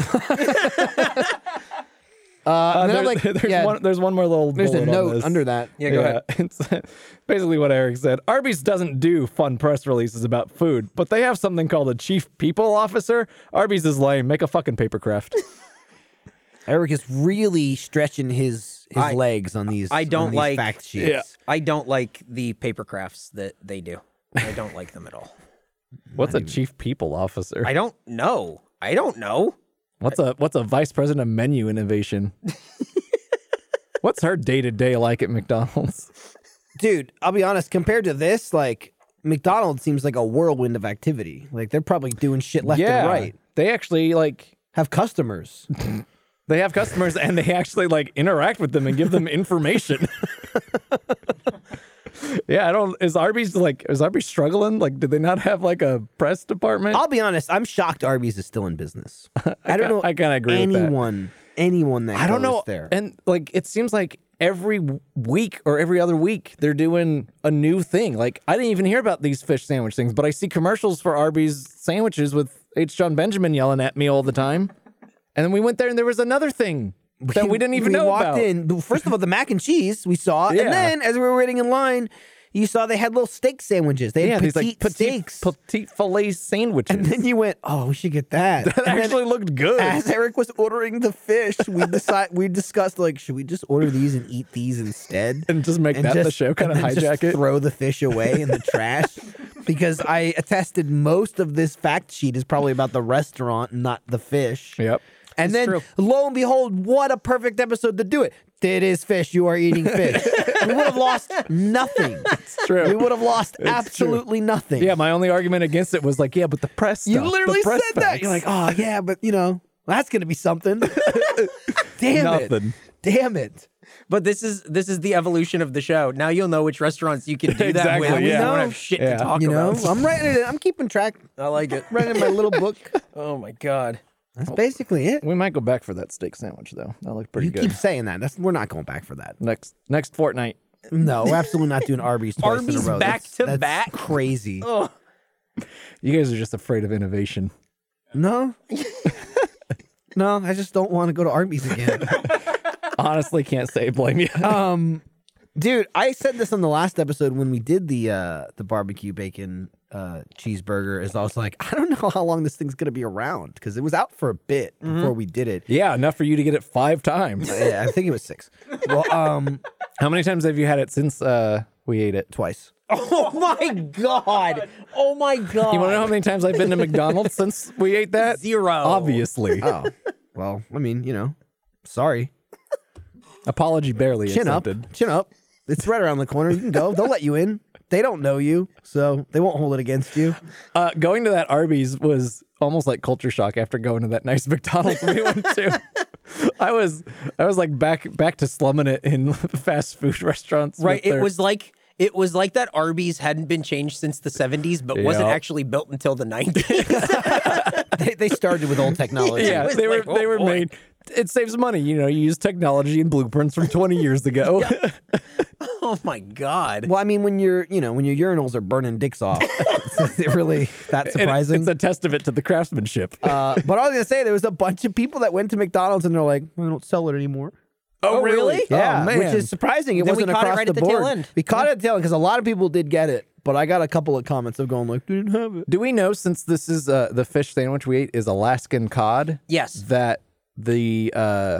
Uh, Uh, and then I'm there's, like, there's yeah, one. There's one more little. there's a bullet on note this. under that. Yeah, go ahead. It's basically what Eric said. Arby's doesn't do fun press releases about food, but they have something called a chief people officer. Arby's is lame. Make a fucking paper craft. Eric is really stretching his his I- legs on these. I don't on these like- fact sheets. Yeah. I don't like the paper crafts that they do. I don't like them at all. What's a chief people officer? I don't know. I don't know. What's a what's a vice president of menu innovation? What's her day to day like at McDonald's? Dude, I'll be honest. Compared to this, like McDonald's seems like a whirlwind of activity. Like they're probably doing shit left yeah, and right. they actually like Have customers. they have customers and they actually like interact with them and give them information. Yeah, I don't. Is Arby's like? Is Arby's struggling? Like, did they not have like a press department? I'll be honest. I'm shocked Arby's is still in business. I don't know. I kinda agree with that. anyone, anyone that I don't goes know. there. And like, it seems like every w- week or every other week they're doing a new thing. Like, I didn't even hear about these fish sandwich things, but I see commercials for Arby's sandwiches with H. John Benjamin yelling at me all the time. And then we went there and there was another thing that we didn't even we know walked about. in. First of all, the mac and cheese we saw, Yeah. and then as we were waiting in line, you saw they had little steak sandwiches. They Yeah, had these petite like petite, steaks. petite filet sandwiches. And then you went, "Oh, we should get that." that And then actually looked good. as Eric was ordering the fish, we decide we discussed like, should we just order these and eat these instead, And just make that the show, kinda and then just hijack it? throw the fish away in the trash? Because I attested most of this fact sheet is probably about the restaurant, not the fish. Yep. And It's then, true. lo and behold, what a perfect episode to do it. It is fish. You are eating fish. We would have lost nothing. It's true. We would have lost It's absolutely nothing. Yeah, my only argument against it was like, yeah, but the press stuff. You the literally press said that. facts. You're like, oh, yeah, but, you know, that's going to be something. Damn it. Nothing. Damn it. But this is this is the evolution of the show. Now you'll know which restaurants you can do that Exactly, with. We yeah. don't know. have shit Yeah. to talk You know, about. I'm writing it. I'm keeping track. I like it. Writing in my little book. Oh my god. That's basically it. We might go back for that steak sandwich though. That looked pretty You good. keep saying that. That's we're not going back for that. Next next fortnight. No, we're absolutely not doing Arby's twice in Arby's a row. back That's- to that's back? Crazy. Oh. You guys are just afraid of innovation. No. No, I just don't want to go to Arby's again. Honestly, can't say blame you. um, dude, I said this on the last episode when we did the uh the barbecue bacon uh cheeseburger. Is I was like, I don't know how long this thing's gonna be around because it was out for a bit before we did it. Yeah, enough for you to get it five times. Yeah, I think it was six. Well, um, How many times have you had it since uh, we ate it? twice. Oh my god. Oh my god. You want to know how many times I've been to McDonald's since we ate that? Zero. Obviously. Oh, well, I mean, you know, sorry. Apology barely Chin accepted. up, chin up. It's right around the corner. You can go. They'll let you in. they don't know you, so they won't hold it against you. Uh, going to that Arby's was almost like culture shock after going to that nice McDonald's we went to. I was I was like back back to slumming it in fast food restaurants. Right. with It their- was like it was like that Arby's hadn't been changed since the seventies, but wasn't Yep. actually built until the nineties. They, they started with old technology. yeah, was they were like, oh, they were boy. made. It saves money, you know. You use technology and blueprints from twenty years ago. Oh my God. Well, I mean, when you're, you know, when your urinals are burning dicks off, is it really that And surprising? It's a testament to the craftsmanship. uh, but I was gonna say there was a bunch of people that went to McDonald's and they're like, well, "We don't sell it anymore." Oh, really? Yeah, Oh, man. which is surprising. It Then we wasn't caught it across right the at the tail board. end. We caught it at the tail end because a lot of people did get it, but I got a couple of comments of going like, "They didn't have it." Do we know, since this is uh, the fish sandwich we ate is Alaskan cod, Yes. that the uh,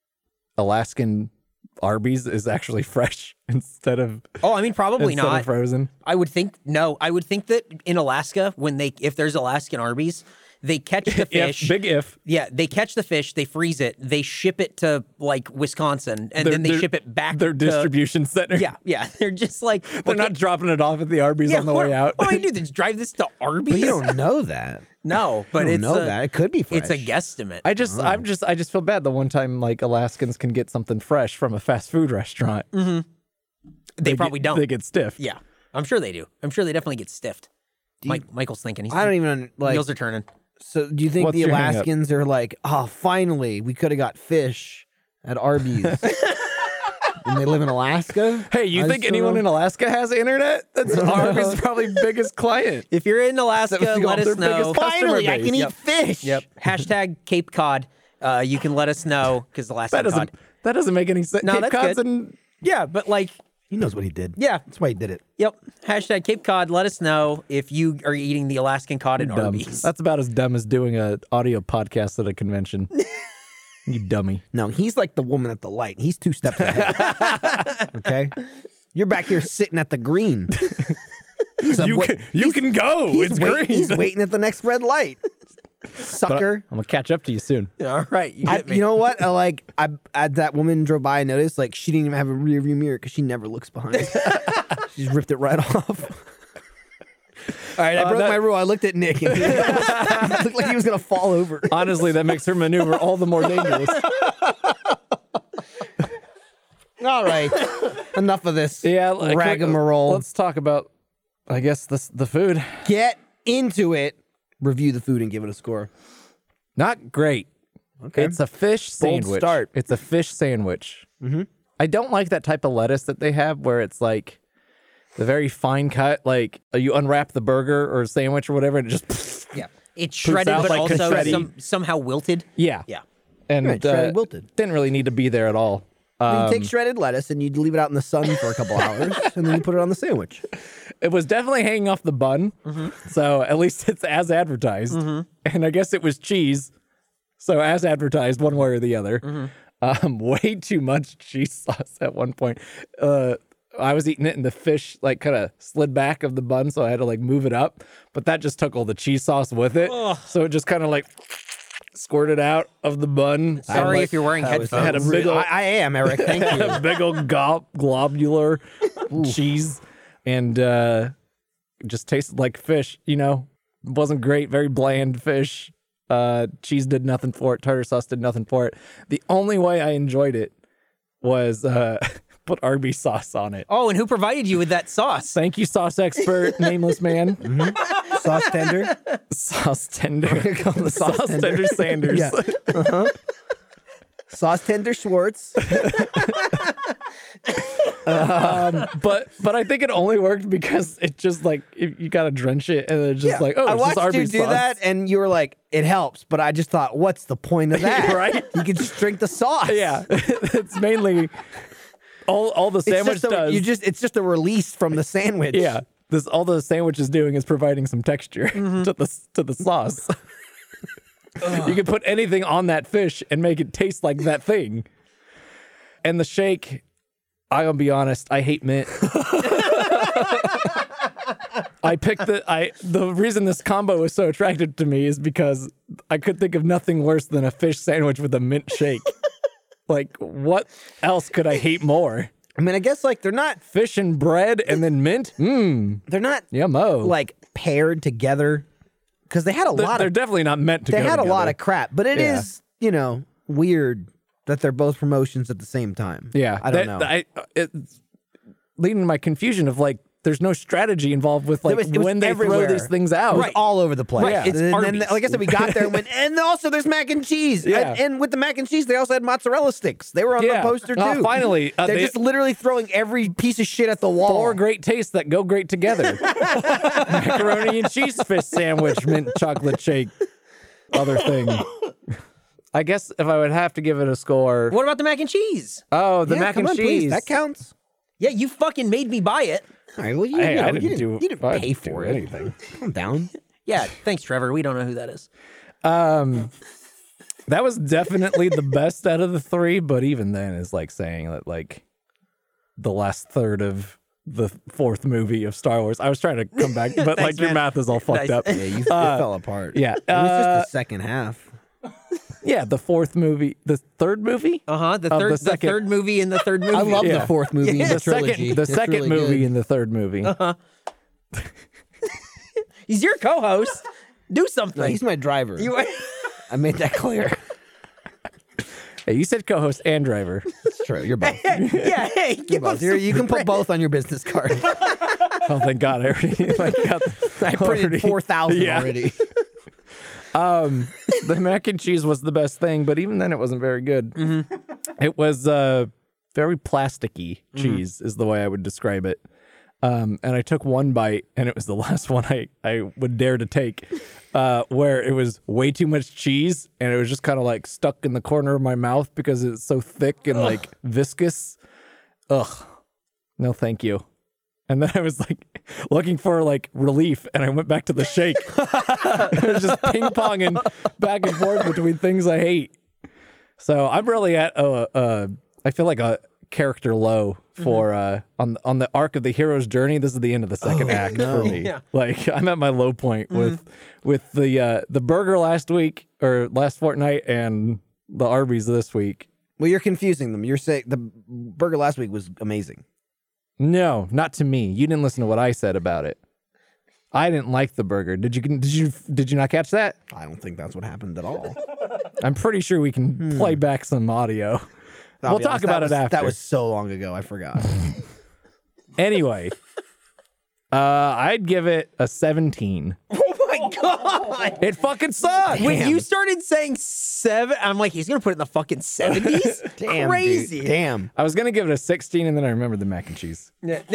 Alaskan Arby's is actually fresh instead of Oh, I mean, probably instead of not. frozen? I would think no. I would think that in Alaska, when they if there's Alaskan Arby's, they catch the fish. If, big if. Yeah, they catch the fish, they freeze it, they ship it to like Wisconsin, and Their- then they their- ship it back. Their to, distribution center. Yeah, yeah. They're just like They're not dropping it off at the Arby's yeah, on the what, way out. What do I do? Just drive this to Arby's? But you don't know that. no, but You don't it's know a, that. It could be fresh. It's a guesstimate. I just, I'm just, I just feel bad the one time like Alaskans can get something fresh from a fast food restaurant. they, probably get, don't. They get stiff. yeah, I'm sure they do. I'm sure they definitely get stiffed. Mike, Michael's thinking. He's, I don't even like. wheels are turning. So, do you think What's the your hang up? Alaskans are like, "Oh, finally, we could have got fish at Arby's," and they live in Alaska? Hey, you I think just don't anyone know. in Alaska has internet? That's Arby's probably biggest client. If you're in Alaska, That was let their us know. biggest customer Finally, I base. can eat Yep. fish. Yep. Hashtag Cape Cod. Uh, you can let us know because Alaska That doesn't, Cod. that doesn't make any sense. No, Cape that's Cod's good. in- Yeah, but like, He knows what he did. yeah. That's why he did it. Yep. Hashtag Cape Cod. Let us know if you are eating the Alaskan cod at dumb. Arby's. That's about as dumb as doing a audio podcast at a convention. You dummy. No, he's like the woman at the light. He's two steps ahead. Okay, you're back here sitting at the green. He's a You wa- can, you can go. he's It's wait- green. He's waiting at the next red light. But I- Sucker. I'm gonna catch up to you soon. All right. You I, get me. you know what? I like I as that woman drove by, I noticed like she didn't even have a rear view mirror because she never looks behind. She just ripped it right off. All right, I Uh, broke that- my rule. I looked at Nick. And he looked like he was gonna fall over. Honestly, that makes her maneuver all the more dangerous. All right, enough of this. Yeah, like, Ragamarole. Let's talk about, I guess, this the food. Get into it. Review the food and give it a score. Not great. Okay. It's a fish Bold sandwich. start. It's a fish sandwich. Mm-hmm. I don't like that type of lettuce that they have where it's like the very fine cut, like uh, you unwrap the burger or sandwich or whatever and it just, Yeah. It's shredded, out but like also confetti. some, somehow wilted. yeah. Yeah. And Right, shredded, uh, wilted. didn't really need to be there at all. Um, you take shredded lettuce and you leave it out in the sun for a couple hours, and then you put it on the sandwich. It was definitely hanging off the bun. So at least it's as advertised. And I guess it was cheese. So as advertised, one way or the other. Um, way too much cheese sauce at one point. Uh, I was eating it and the fish like kind of slid back of the bun, so I had to like move it up. But that just took all the cheese sauce with it. So it just kind of like squirted out of the bun. Sorry And, if you're wearing That was- headphones. had a big I, ol' I am, Eric. Thank like, you. a big old glob- globular cheese and uh, just tasted like fish. You know, wasn't great, very bland fish. Uh, cheese did nothing for it. Tartar sauce did nothing for it. The only way I enjoyed it was uh, put Arby's sauce on it. Oh, and who provided you with that sauce? Thank you, sauce expert, nameless man. Sauce tender. Sauce tender. Call the sauce sauce tender. tender Sanders. Yeah. Uh-huh. Sauce tender Schwartz. um, but but I think it only worked because it just like it, you gotta drench it and it's just like oh I it's just watched you Arby's do sauce. that, and you were like, "It helps," but I just thought, "What's the point of that?" Right? You can just drink the sauce. Yeah, it's mainly all all the It's sandwich just a, does. you just it's just a release from the sandwich. yeah, this all the sandwich is doing is providing some texture Mm-hmm. to the to the sauce. You can put anything on that fish and make it taste like that thing. And the shake, I'm gonna be honest, I hate mint. I picked the I the reason this combo was so attractive to me is because I could think of nothing worse than a fish sandwich with a mint shake. Like, what else could I hate more? I mean, I guess like they're not Fish and bread and then mint. Mmm. they're not Yummo. like paired together because they had a they're, lot they're of definitely not meant to they go had a lot together. of crap, but it is Yeah. you know weird that they're both promotions at the same time. Yeah. I don't that, know. I, it's leading to my confusion of like, there's no strategy involved with like was- it was when they everywhere. throw these things out. It was all over the place. Right, Yeah. it's and then, Arby's. like I said, we got there and went, and also there's mac and cheese. Yeah. And, and with the mac and cheese, they also had mozzarella sticks. They were on Yeah. the poster too. Oh, finally, uh, They're they- just literally throwing every piece of shit at the wall. Four great tastes that go great together. Macaroni and cheese fish sandwich, mint chocolate shake, other thing. I guess if I would have to give it a score, What about the mac and cheese? oh, the Yeah, mac come and on, please. cheese. That counts. Yeah, you fucking made me buy it. All right. Well, you, Hey, you know, I didn't you didn't, do. you didn't I pay didn't for do it. anything. Calm down. Yeah, thanks, Trevor. We don't know who that is. Um, that was definitely the best out of the three, but even then, is like saying that like the last third of the fourth movie of Star Wars. I was trying to come back, but like your man. math is all fucked Nice. up. Yeah, you, Uh, it fell apart. yeah, It was just uh, the second half. Yeah, the fourth movie, the third movie. Uh huh. The Of third, the the, second- third movie in the third movie. I love Yeah. the fourth movie in the the trilogy. second, the It's second really movie good. in the third movie. He's your co-host. Do No, something. he's my driver. You- I made that clear. Hey, you said co-host and driver. It's true. You're both. yeah. Hey, You're give him both. You're, some you can put credit. both on your business card. Oh, thank God! I already like got. I printed already- four thousand Yeah. already. Um, the mac and cheese was the best thing, but even then, it wasn't very good. Mm-hmm. It was uh very plasticky cheese, is the way I would describe it. Um, and I took one bite, and it was the last one I I would dare to take, uh, where it was way too much cheese, and it was just kind of like stuck in the corner of my mouth because it's so thick and like viscous. Ugh, no, thank you. And then I was like looking for like relief, and I went back to the shake. It was just ping ponging back and forth between things I hate. So I'm really at a, a I feel like a character low for uh, on on the arc of the hero's journey. This is the end of the second act for me. Yeah. Like I'm at my low point with with the uh, the burger last week or last fortnight and the Arby's this week. Well, you're confusing them. You're saying the burger last week was amazing. No, not to me. You didn't listen to what I said about it. I didn't like the burger. Did you? Did you? Did you not catch that? I don't think that's what happened at all. I'm pretty sure we can play back some audio. I'll We'll be talk honest, about that it was- after. That was so long ago, I forgot. Anyway, uh, I'd give it a seventeen. Oh my god! It fucking sucked. When you started saying seven, I'm like, he's gonna put it in the fucking seventies. Damn, Crazy. dude. Damn. I was gonna give it a sixteen, and then I remembered the mac and cheese.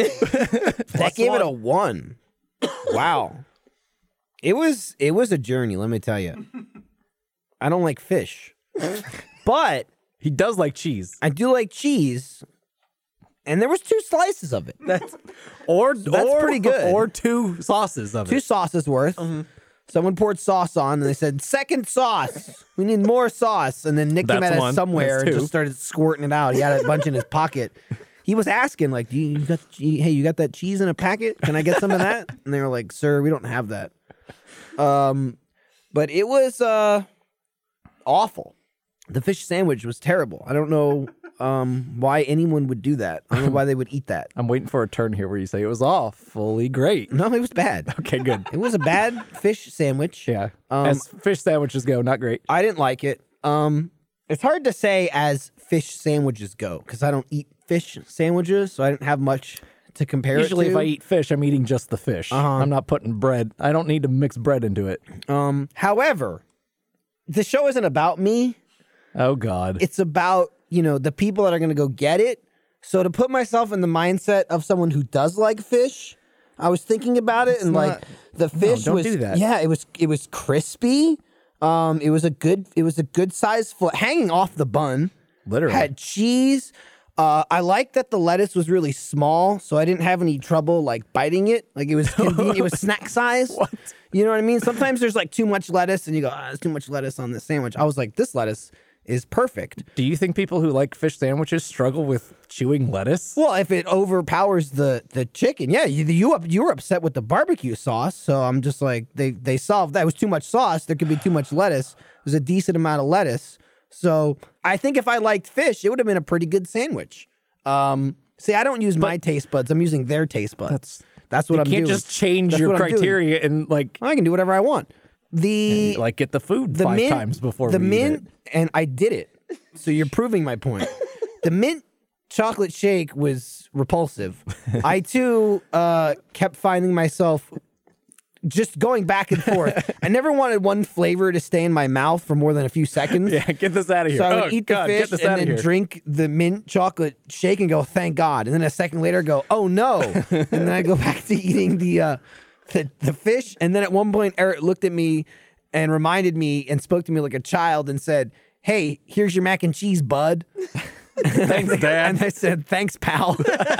That gave it a one. Wow. It was it was a journey, let me tell you. I don't like fish. But He does like cheese, I do like cheese. And there was two slices of it. That's or That's or, pretty good. or two sauces of Two it. sauces worth. Someone poured sauce on and they said, second sauce. We need more sauce. And then Nick came That's at one. us somewhere That's and two. just started squirting it out. He had a bunch in his pocket. He was asking, like, do you, you got hey, you got that cheese in a packet? Can I get some of that? And they were like, sir, we don't have that. Um, but it was uh awful. The fish sandwich was terrible. I don't know um why anyone would do that. I don't know why they would eat that. I'm waiting for a turn here where you say it was awfully great. No, it was bad. Okay, good. It was a bad fish sandwich. Yeah, Um, as fish sandwiches go, not great. I didn't like it. Um, it's hard to say as fish sandwiches go because I don't eat fish sandwiches, so I didn't have much to compare Usually, it if to. I eat fish, I'm eating just the fish. Uh-huh. I'm not putting bread. I don't need to mix bread into it. Um, however, the show isn't about me. Oh God. It's about, you know, the people that are going to go get it. So to put myself in the mindset of someone who does like fish, I was thinking about it and not- like the fish don't was do that. yeah, it was it was crispy. Um, it was a good it was a good size foot hanging off the bun. Literally. Had cheese. Uh, I liked that the lettuce was really small, so I didn't have any trouble like biting it. Like it was convenient. It was snack size. What? You know what I mean? Sometimes there's like too much lettuce, and you go, ah, there's too much lettuce on this sandwich. I was like, this lettuce is perfect. Do you think people who like fish sandwiches struggle with chewing lettuce? Well, if it overpowers the the chicken, yeah, you you, up, you were upset with the barbecue sauce, so I'm just like they they solved that. It was too much sauce. There could be too much lettuce. There's a decent amount of lettuce. So I think if I liked fish, it would have been a pretty good sandwich. Um, See, I don't use my taste buds. I'm using their taste buds. That's that's what You I'm can't doing. just change That's your what I'm doing. criteria and like I can do whatever I want. The like get the food the five mint, times before the we eat mint, it. and I did it. So you're proving my point. The mint chocolate shake was repulsive. I too uh, kept finding myself just going back and forth. I never wanted one flavor to stay in my mouth for more than a few seconds. Yeah, get this out of here. So I would oh, eat God, the get fish this and out of then here. drink the mint chocolate shake and go, thank God. And then a second later go, oh no. And then I go back to eating the, uh, the the fish. And then at one point, Eric looked at me and reminded me and spoke to me like a child and said, hey, here's your mac and cheese, bud. Thanks, Dad. And I said, thanks, pal.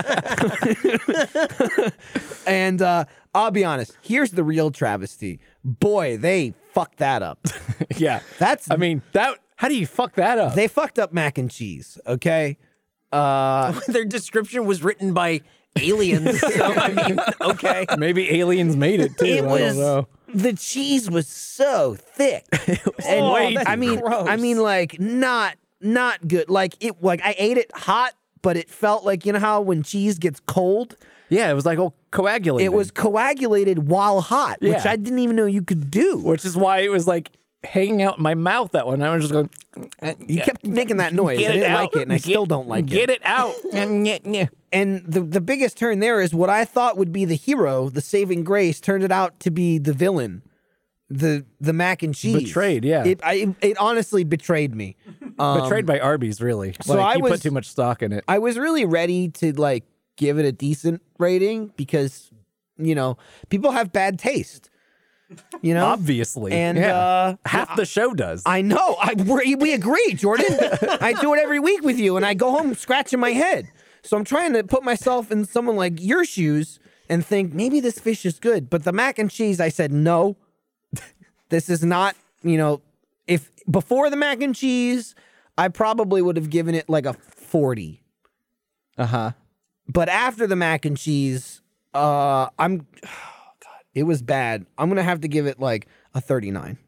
And uh, I'll be honest, here's the real travesty. Boy, they fucked that up. yeah, That's I mean that. How do you fuck that up? they fucked up mac and cheese, okay? Uh, Their description was written by aliens. So, I mean, okay. Maybe aliens made it too. it I was don't know. the cheese was so thick. and way I too mean gross. I mean like not not good. Like it like I ate it hot, but it felt like, you know how when cheese gets cold, Yeah, it was like oh coagulated. it was coagulated while hot, which Yeah. I didn't even know you could do. which is why it was like hanging out in my mouth that one. I was just going. You kept making that noise. Get I it didn't out. like it, and I Get- still don't like Get it. it out. And the the biggest turn there is what I thought would be the hero, the saving grace, turned it out to be the villain, the the mac and cheese. Betrayed, yeah. It I, it honestly betrayed me. Um, Betrayed by Arby's, really. so like, I you was- put too much stock in it. I was really ready to like give it a decent rating because, you know, people have bad taste. You know, Obviously, and yeah. uh, half the show does. I know. I we we agree, Jordan. I do it every week with you, and I go home scratching my head. So I'm trying to put myself in someone like your shoes and think maybe this fish is good. But the mac and cheese, I said no. This is not. You know, if before the mac and cheese, I probably would have given it like a forty. Uh huh. But after the mac and cheese, uh, I'm. It was bad. I'm going to have to give it like a thirty-nine.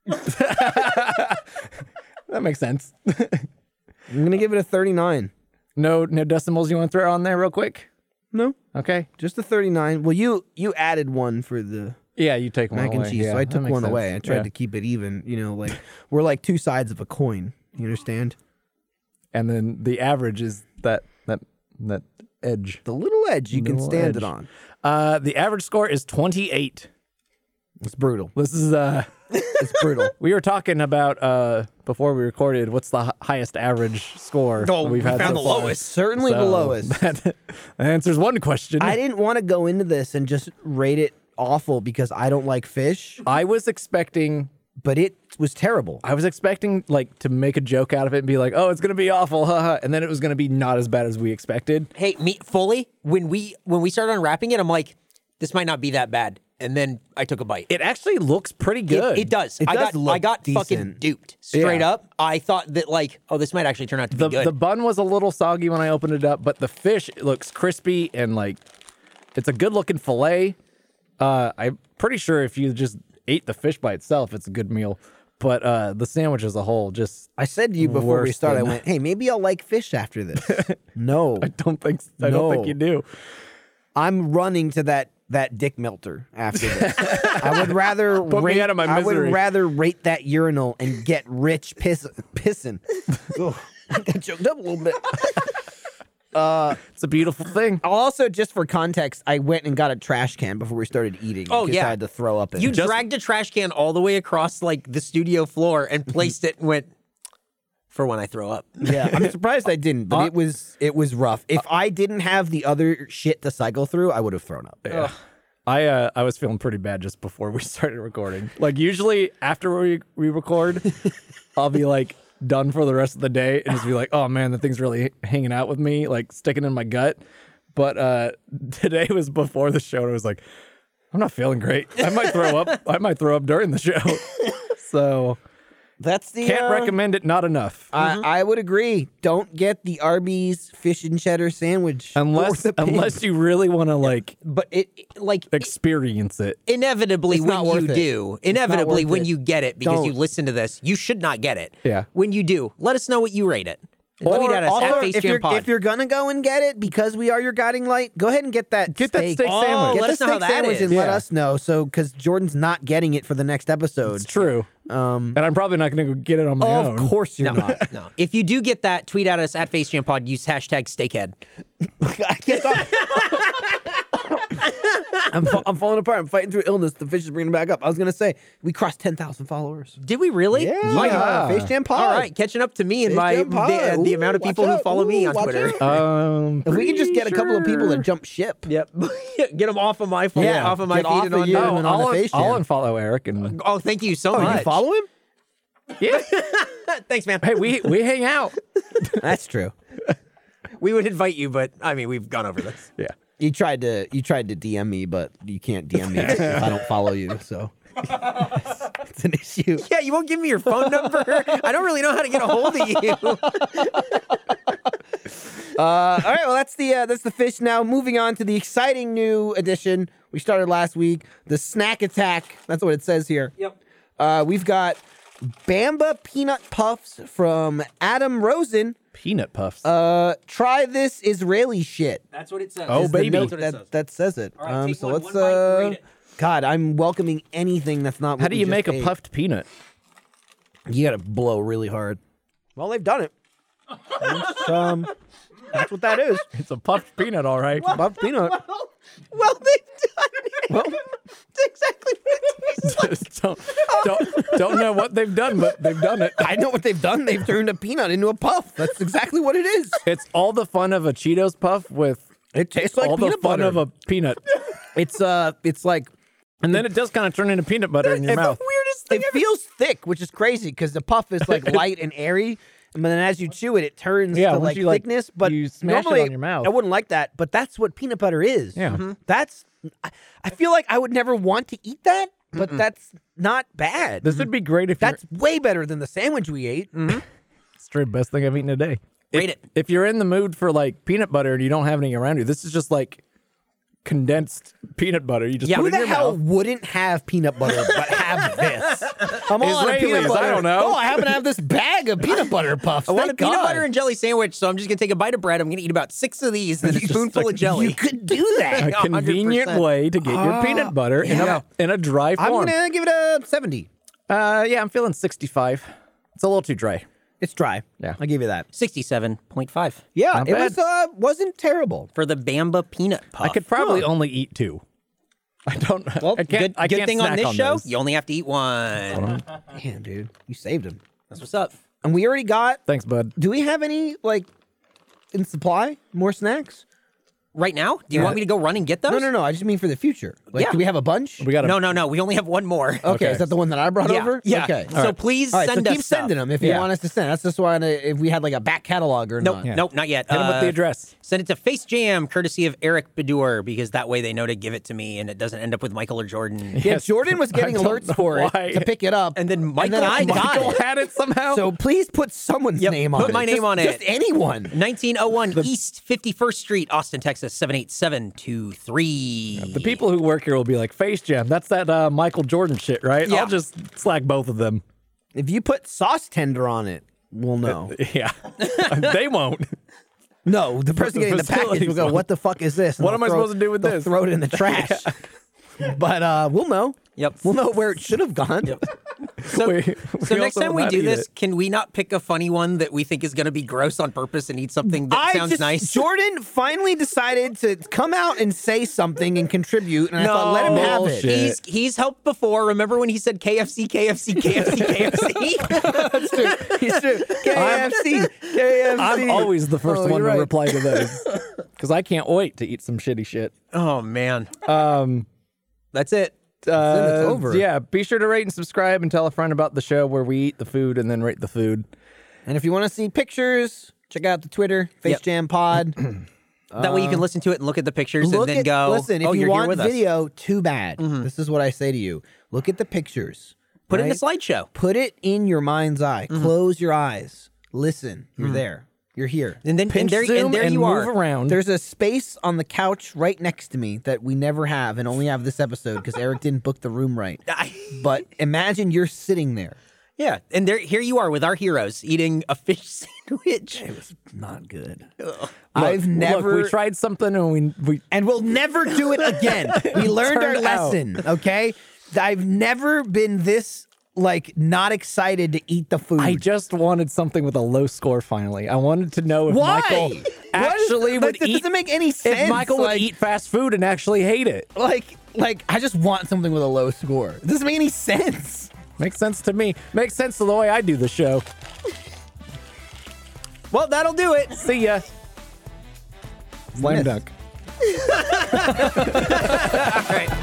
That makes sense. I'm going to give it a thirty-nine. no, no decimals you want to throw on there real quick? No, Okay. just a thirty-nine. Well, you you added one for the Yeah, you take one mac and away. cheese, Yeah, so I that took makes one sense. away. I tried Yeah. to keep it even. You know, like we're like two sides of a coin. You understand? And then the average is that that that edge. The little edge you can Little stand edge. it on. Uh, the average score is twenty-eight. It's brutal. This is uh, It's brutal. we were talking about uh before we recorded. What's the hi- highest average score Oh, we've we had found so the far? lowest. Certainly the So, lowest. That answers one question. I didn't want to go into this and just rate it awful because I don't like fish, I was expecting but it was terrible. I was expecting like to make a joke out of it and be like, "Oh, it's gonna be awful," haha, and then it was gonna be not as bad as we expected. Hey, me fully when we when we started unwrapping it, I'm like, this might not be that bad. And then I took a bite. It actually looks pretty good. It, it does. It I does got look I got fucking decent. duped straight Yeah. up. I thought that like, oh, this might actually turn out to the be good. the bun was a little soggy when I opened it up, but the fish looks crispy and like it's a good looking fillet. Uh, I'm pretty sure if you just ate the fish by itself, it's a good meal. But uh, the sandwich as a whole, just I said to you before we Worse started, I than- went, hey, maybe I'll like fish after this. No, I don't think I don't think No. you do. I'm running to that that dick melter after this. I would rather Put me rate, out of my I would misery. rather rate that urinal and get rich piss, pissing. Ugh, I got choked up a little bit. It's a beautiful thing. Also, just for context, I went and got a trash can before we started eating. Oh, because yeah. I had to throw up in you it. dragged a trash can all the way across like the studio floor and placed it and went for when I throw up. Yeah, I'm surprised I didn't, but it was it was rough. If I didn't have the other shit to cycle through, I would have thrown up. Yeah. I uh, I was feeling pretty bad just before we started recording. Like usually after we we record, I'll be like done for the rest of the day and just be like, oh man, the thing's really hanging out with me, like sticking in my gut. But uh, today was before the show, and I was like, I'm not feeling great. I might throw up. I might throw up during the show. So That's the can't uh, recommend it. Not enough. I, I would agree. Don't get the Arby's fish and cheddar sandwich. unless or the pig. unless you really want to like But it it- like experience it. inevitably It's when not you worth it. do, inevitably worth when it. you get it because you Don't. listen to this, you should not get it. Yeah. When you do, let us know what you rate it. Tweet at us Also, at if Face you're, Jam Pod. if you're gonna go and get it because we are your guiding light, go ahead and get that Get that steak. steak sandwich. Get let the us know how steak that sandwich is. and let Yeah. us know. So because Jordan's not getting it for the next episode. It's true. Um, And I'm probably not going to go get it on my of own. course you're no, not. no. If you do get that, tweet at us at Face Jam Pod. Use hashtag Steakhead. I can't talk. I'm, fa- I'm falling apart. I'm fighting through illness. The fish is bringing it back up. I was gonna say we crossed ten thousand followers. Did we really? Yeah, Oh, you- Yeah. Face Jam Pod. All right, catching up to me and Face my Jam Pod. the, uh, the amount of Ooh, people watch who out. follow me Ooh, on watch Twitter. out. Um, If we can just get a couple of people sure. to jump ship. Yep, get them off of my phone, Yeah, off of my get feed off and of on. you. Oh, and on I'll, the Face I'll Jam. unfollow Eric and oh, thank you so Oh, much. you follow him? yeah. Thanks, man. Hey, we we hang out. That's true. We would invite you, but I mean, we've gone over this. Yeah. You tried to you tried to D M me, but you can't D M me if I don't follow you. So it's an issue. Yeah, you won't give me your phone number. I don't really know how to get a hold of you. Uh, all right, well that's the uh, that's the fish. Now moving on to the exciting new edition we started last week, the snack attack. That's what it says here. Yep. Uh, we've got Bamba peanut puffs from Adam Rosen. Peanut puffs. Uh, try this Israeli shit. That's what it says. Oh, is the baby. note That's what it that says. that says it. All right, um, take so one, let's one bite and uh, rate it. God, I'm welcoming anything that's not. How what do we you just make a ate. puffed peanut? You gotta blow really hard. Well, they've done it. It's, um, that's what that is. It's a puffed peanut, all right. Puffed peanut. Well, they've done it. Well, That's exactly what it tastes like. Just don't, don't don't know what they've done, but they've done it. I know what they've done. They've turned a peanut into a puff. That's exactly what it is. It's all the fun of a Cheetos puff with It tastes like all the peanut fun butter. of a peanut, It's uh, it's like and then it does kind of turn into peanut butter in your It's mouth. the weirdest thing. It feels thick, which is crazy because the puff is like light and airy, and then as you chew it, it turns Yeah, to once like you, like, thickness. But you smash it normally, on your mouth. I wouldn't like that. But that's what peanut butter is. Yeah. Mhm. That's. I- I feel like I would never want to eat that, but that's not bad. This would be great if That's way better than the sandwich we ate. you're, it's the best thing I've eaten today. Rate it. If you're in the mood for like peanut butter and you don't have any around you, this is just like condensed peanut butter. You just Yeah. put Who it in the your hell mouth. wouldn't have peanut butter but have this? I'm all out of Israelis, peanut I butter. don't know. Oh, I happen to have this bag of peanut butter puffs. I want a Thank peanut God. butter and jelly sandwich, so I'm just gonna take a bite of bread. I'm gonna eat about six of these and then a Just spoonful like- of jelly. You could do that. A convenient one hundred percent. way to get your peanut butter in yeah. a in a dry I'm form. gonna give it a seventy. Uh, yeah, I'm feeling sixty-five. It's a little too dry. It's dry. Yeah. I'll give you that. Sixty-seven point five Yeah, Not it bad. was uh wasn't terrible. for the Bamba peanut puff. I could probably only eat two. I don't. Well, I can't. good, I good can't thing on snack this show, those. you only have to eat one. Man, dude, you saved him. That's what's up. And we already got. Thanks, bud. Do we have any like in supply more snacks? Right now, do you want me to go run and get those? No, no, no. I just mean for the future. Like, Yeah. do we have a bunch? We got a No, no, no. We only have one more. Okay, Okay. is that the one that I brought Yeah, over? yeah. Okay. So please All right, send so us keep stuff. sending them if you Yeah. want us to send. That's just why if we had like a back catalog or Nope, not. nope, not yet. Hit 'em with the Uh, address. Send it to Face Jam, courtesy of Eric Bedour, because that way they know to give it to me and it doesn't end up with Michael or Jordan. Yeah, Yes. Jordan was getting I don't alerts know for why. it to pick it up, And then Michael- I got Michael it. had it somehow. So please put someone's Yep, name on put it. my name Just- on it. Just anyone. nineteen oh one East fifty-first Street, Austin, Texas, seven eight seven two three. the people who work here will be like, Face Jam, that's that uh, Michael Jordan shit, right? Yeah. I'll just slack both of them. If you put sauce tender on it, we'll know. Yeah. They won't. No, the person The getting the package facilities will go, won't. "What the fuck is this?" And What they'll am I throw- supposed to do with they'll this? Throw it in the trash. But uh, we'll know. Yep. We'll know where it should have gone. So, We- so we next also time will we not do eat this, it. can we not pick a funny one that we think is going to be gross on purpose and eat something that I sounds just, nice? Jordan finally decided to come out and say something and contribute, and I thought, let him have it. bullshit. He's he's helped before. Remember when he said K F C, K F C, K F C, K F C? That's true. He's true. K F C, K F C. I'm always the first Oh, one you're to right. reply to those. Because I can't wait to eat some shitty shit. Oh man, Um, that's it. uh, it's over. Yeah, be sure to rate and subscribe and tell a friend about the show where we eat the food and then rate the food. And if you want to see pictures, check out the Twitter, Face Yep. Jam Pod. That way you can listen to it and look at the pictures Look and then at, go. listen, if oh, you you're here want with us." video, too bad. This is what I say to you. Look at the pictures. Put it in right? a slideshow. Put it in your mind's eye. Close your eyes. Listen. You're there. You're here. And then and Pinch there, zoom and there and you move are. around. There's a space on the couch right next to me that we never have and only have this episode because Eric didn't book the room right. I- But imagine you're sitting there Yeah, and there, here you are with our heroes eating a fish sandwich. It was not good. Look, I've never. Look, we tried something and we we and we'll never do it again. We learned our Turned out. lesson, okay? I've never been this like not excited to eat the food. I just wanted something with a low score finally. I wanted to know if Why? Michael What is- actually that- would that eat. doesn't make any sense. If Michael like, would eat fast food and actually hate it. like like I just want something with a low score. It doesn't make any sense. Makes sense to me. Makes sense to the way I do the show. Well, that'll do it. See ya. Slam Yes. dunk. All right.